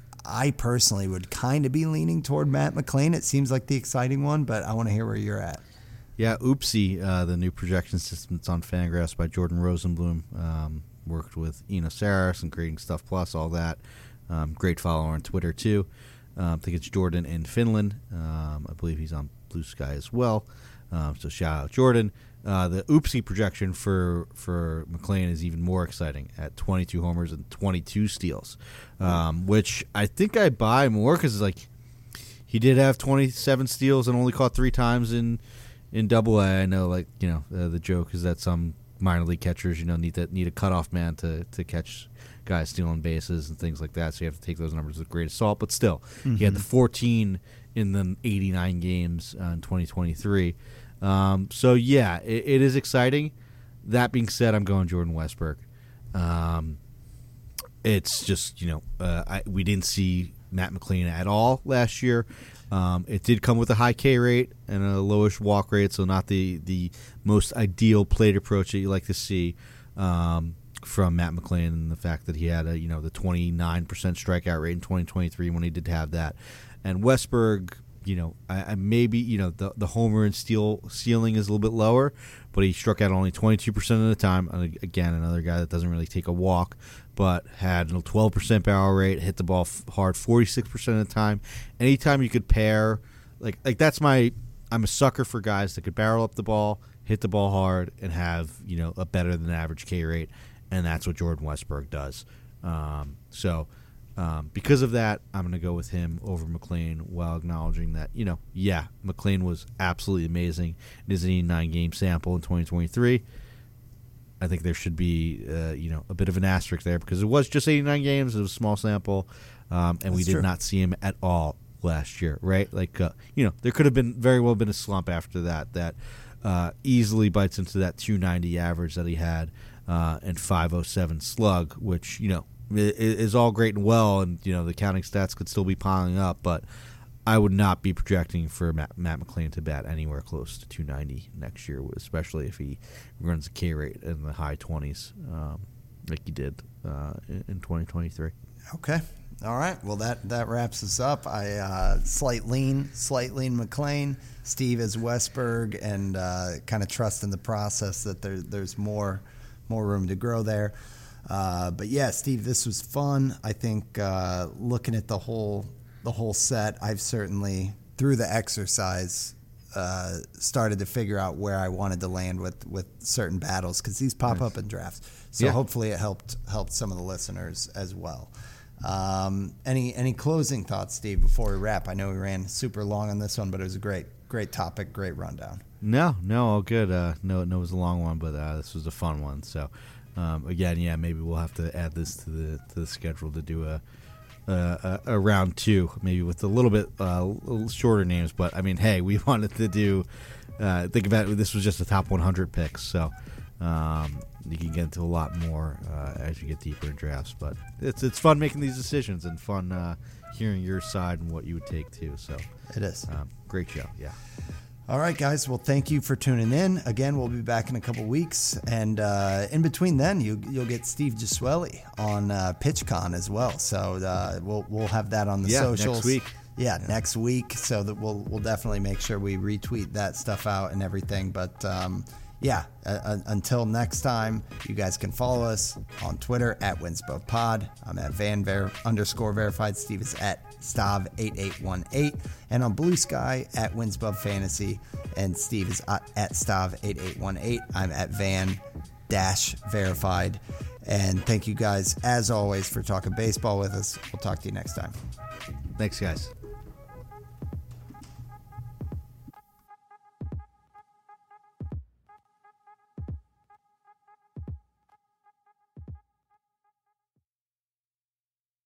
I personally would kind of be leaning toward Matt McLain. It seems like the exciting one, but I want to hear where you're at. Yeah, Oopsie, uh, the new projection system that's on Fangraphs by Jordan Rosenblum, um, worked with Eno Saris and Creating Stuff Plus, all that. Um, great follower on Twitter, too. Um, I think it's Jordan in Finland. Um, I believe he's on Blue Sky as well. Um, so shout out Jordan. Uh, the Oopsie projection for, for McLain is even more exciting at twenty-two homers and twenty-two steals, um, which I think I buy more because like he did have twenty-seven steals and only caught three times in in Double A. I know, like you know, uh, the joke is that some minor league catchers, you know, need to need a cutoff man to to catch guys stealing bases and things like that, so you have to take those numbers with great assault. But still, mm-hmm. he had the fourteen in the eighty-nine games uh, in twenty twenty-three. Um, so yeah, it, it is exciting. That being said, I'm going Jordan Westburg. Um, it's just you know uh, I, we didn't see Matt McLain at all last year. Um, it did come with a high K rate and a lowish walk rate, so not the the most ideal plate approach that you like to see. Um, from Matt McLain, and the fact that he had a you know the twenty-nine percent strikeout rate in twenty twenty-three when he did have that, and Westburg you know, I, I maybe, you know, the the homer and steal ceiling is a little bit lower, but he struck out only twenty-two percent of the time. And again, another guy that doesn't really take a walk, but had a twelve percent barrel rate, hit the ball f- hard forty-six percent of the time. Anytime you could pair, like like that's my, I'm a sucker for guys that could barrel up the ball, hit the ball hard, and have, you know, a better than average K rate, and that's what Jordan Westburg does. Um, so. Um, because of that, I'm going to go with him over McLean while acknowledging that, you know, yeah, McLean was absolutely amazing in his eighty-nine game sample in twenty twenty-three. I think there should be, uh, you know, a bit of an asterisk there because it was just eighty-nine games. It was a small sample, um, and That's we did true. not see him at all last year, right? Like, uh, you know, there could have been very well been a slump after that that uh, easily bites into that two ninety average that he had uh, and five oh seven slug, which, you know, is all great and well, and you know the counting stats could still be piling up, but I would not be projecting for Matt, Matt McLean to bat anywhere close to two ninety next year, especially if he runs a K rate in the high twenties, um, like he did uh, in, in twenty twenty-three. Okay, all right. Well, that that wraps us up. I uh, slight lean, slight lean McLean. Steve is Westburg, and uh, kind of trust in the process that there there's more more room to grow there. Uh, but yeah, Steve, this was fun. I think uh, looking at the whole the whole set, I've certainly through the exercise uh, started to figure out where I wanted to land with, with certain battles because these pop nice. up in drafts. So yeah. hopefully it helped helped some of the listeners as well. Um, any any closing thoughts, Steve, before we wrap? I know we ran super long on this one, but it was a great great topic, great rundown. No, no, all good. Uh, no, no, it was a long one, but uh, this was a fun one. So. Um, again, yeah, maybe we'll have to add this to the to the schedule to do a a, a round two, maybe with a little bit uh, little shorter names. But I mean, hey, we wanted to do. Uh, think about it, this was just the top one hundred picks, so um, you can get into a lot more uh, as you get deeper in drafts. But it's it's fun making these decisions and fun uh, hearing your side and what you would take too. So it is um, great show, yeah. All right, guys. Well, thank you for tuning in. Again, we'll be back in a couple weeks. And uh, in between then, you, you'll get Steve Gisueli on uh, PitchCon as well. So uh, we'll we'll have that on the yeah, socials. next week. Yeah, yeah, next week. So that we'll we'll definitely make sure we retweet that stuff out and everything. But um, yeah, uh, until next time, you guys can follow us on Twitter at WinsBovePod. I'm at Van Ver underscore verified. Steve is at Stav eight eight one eight, and on Blue Sky at Winsbub Fantasy, and Steve is at, at Stav eight eight one eight. I'm at Van dash verified, and thank you guys as always for talking baseball with us. We'll talk to you next time. Thanks, guys.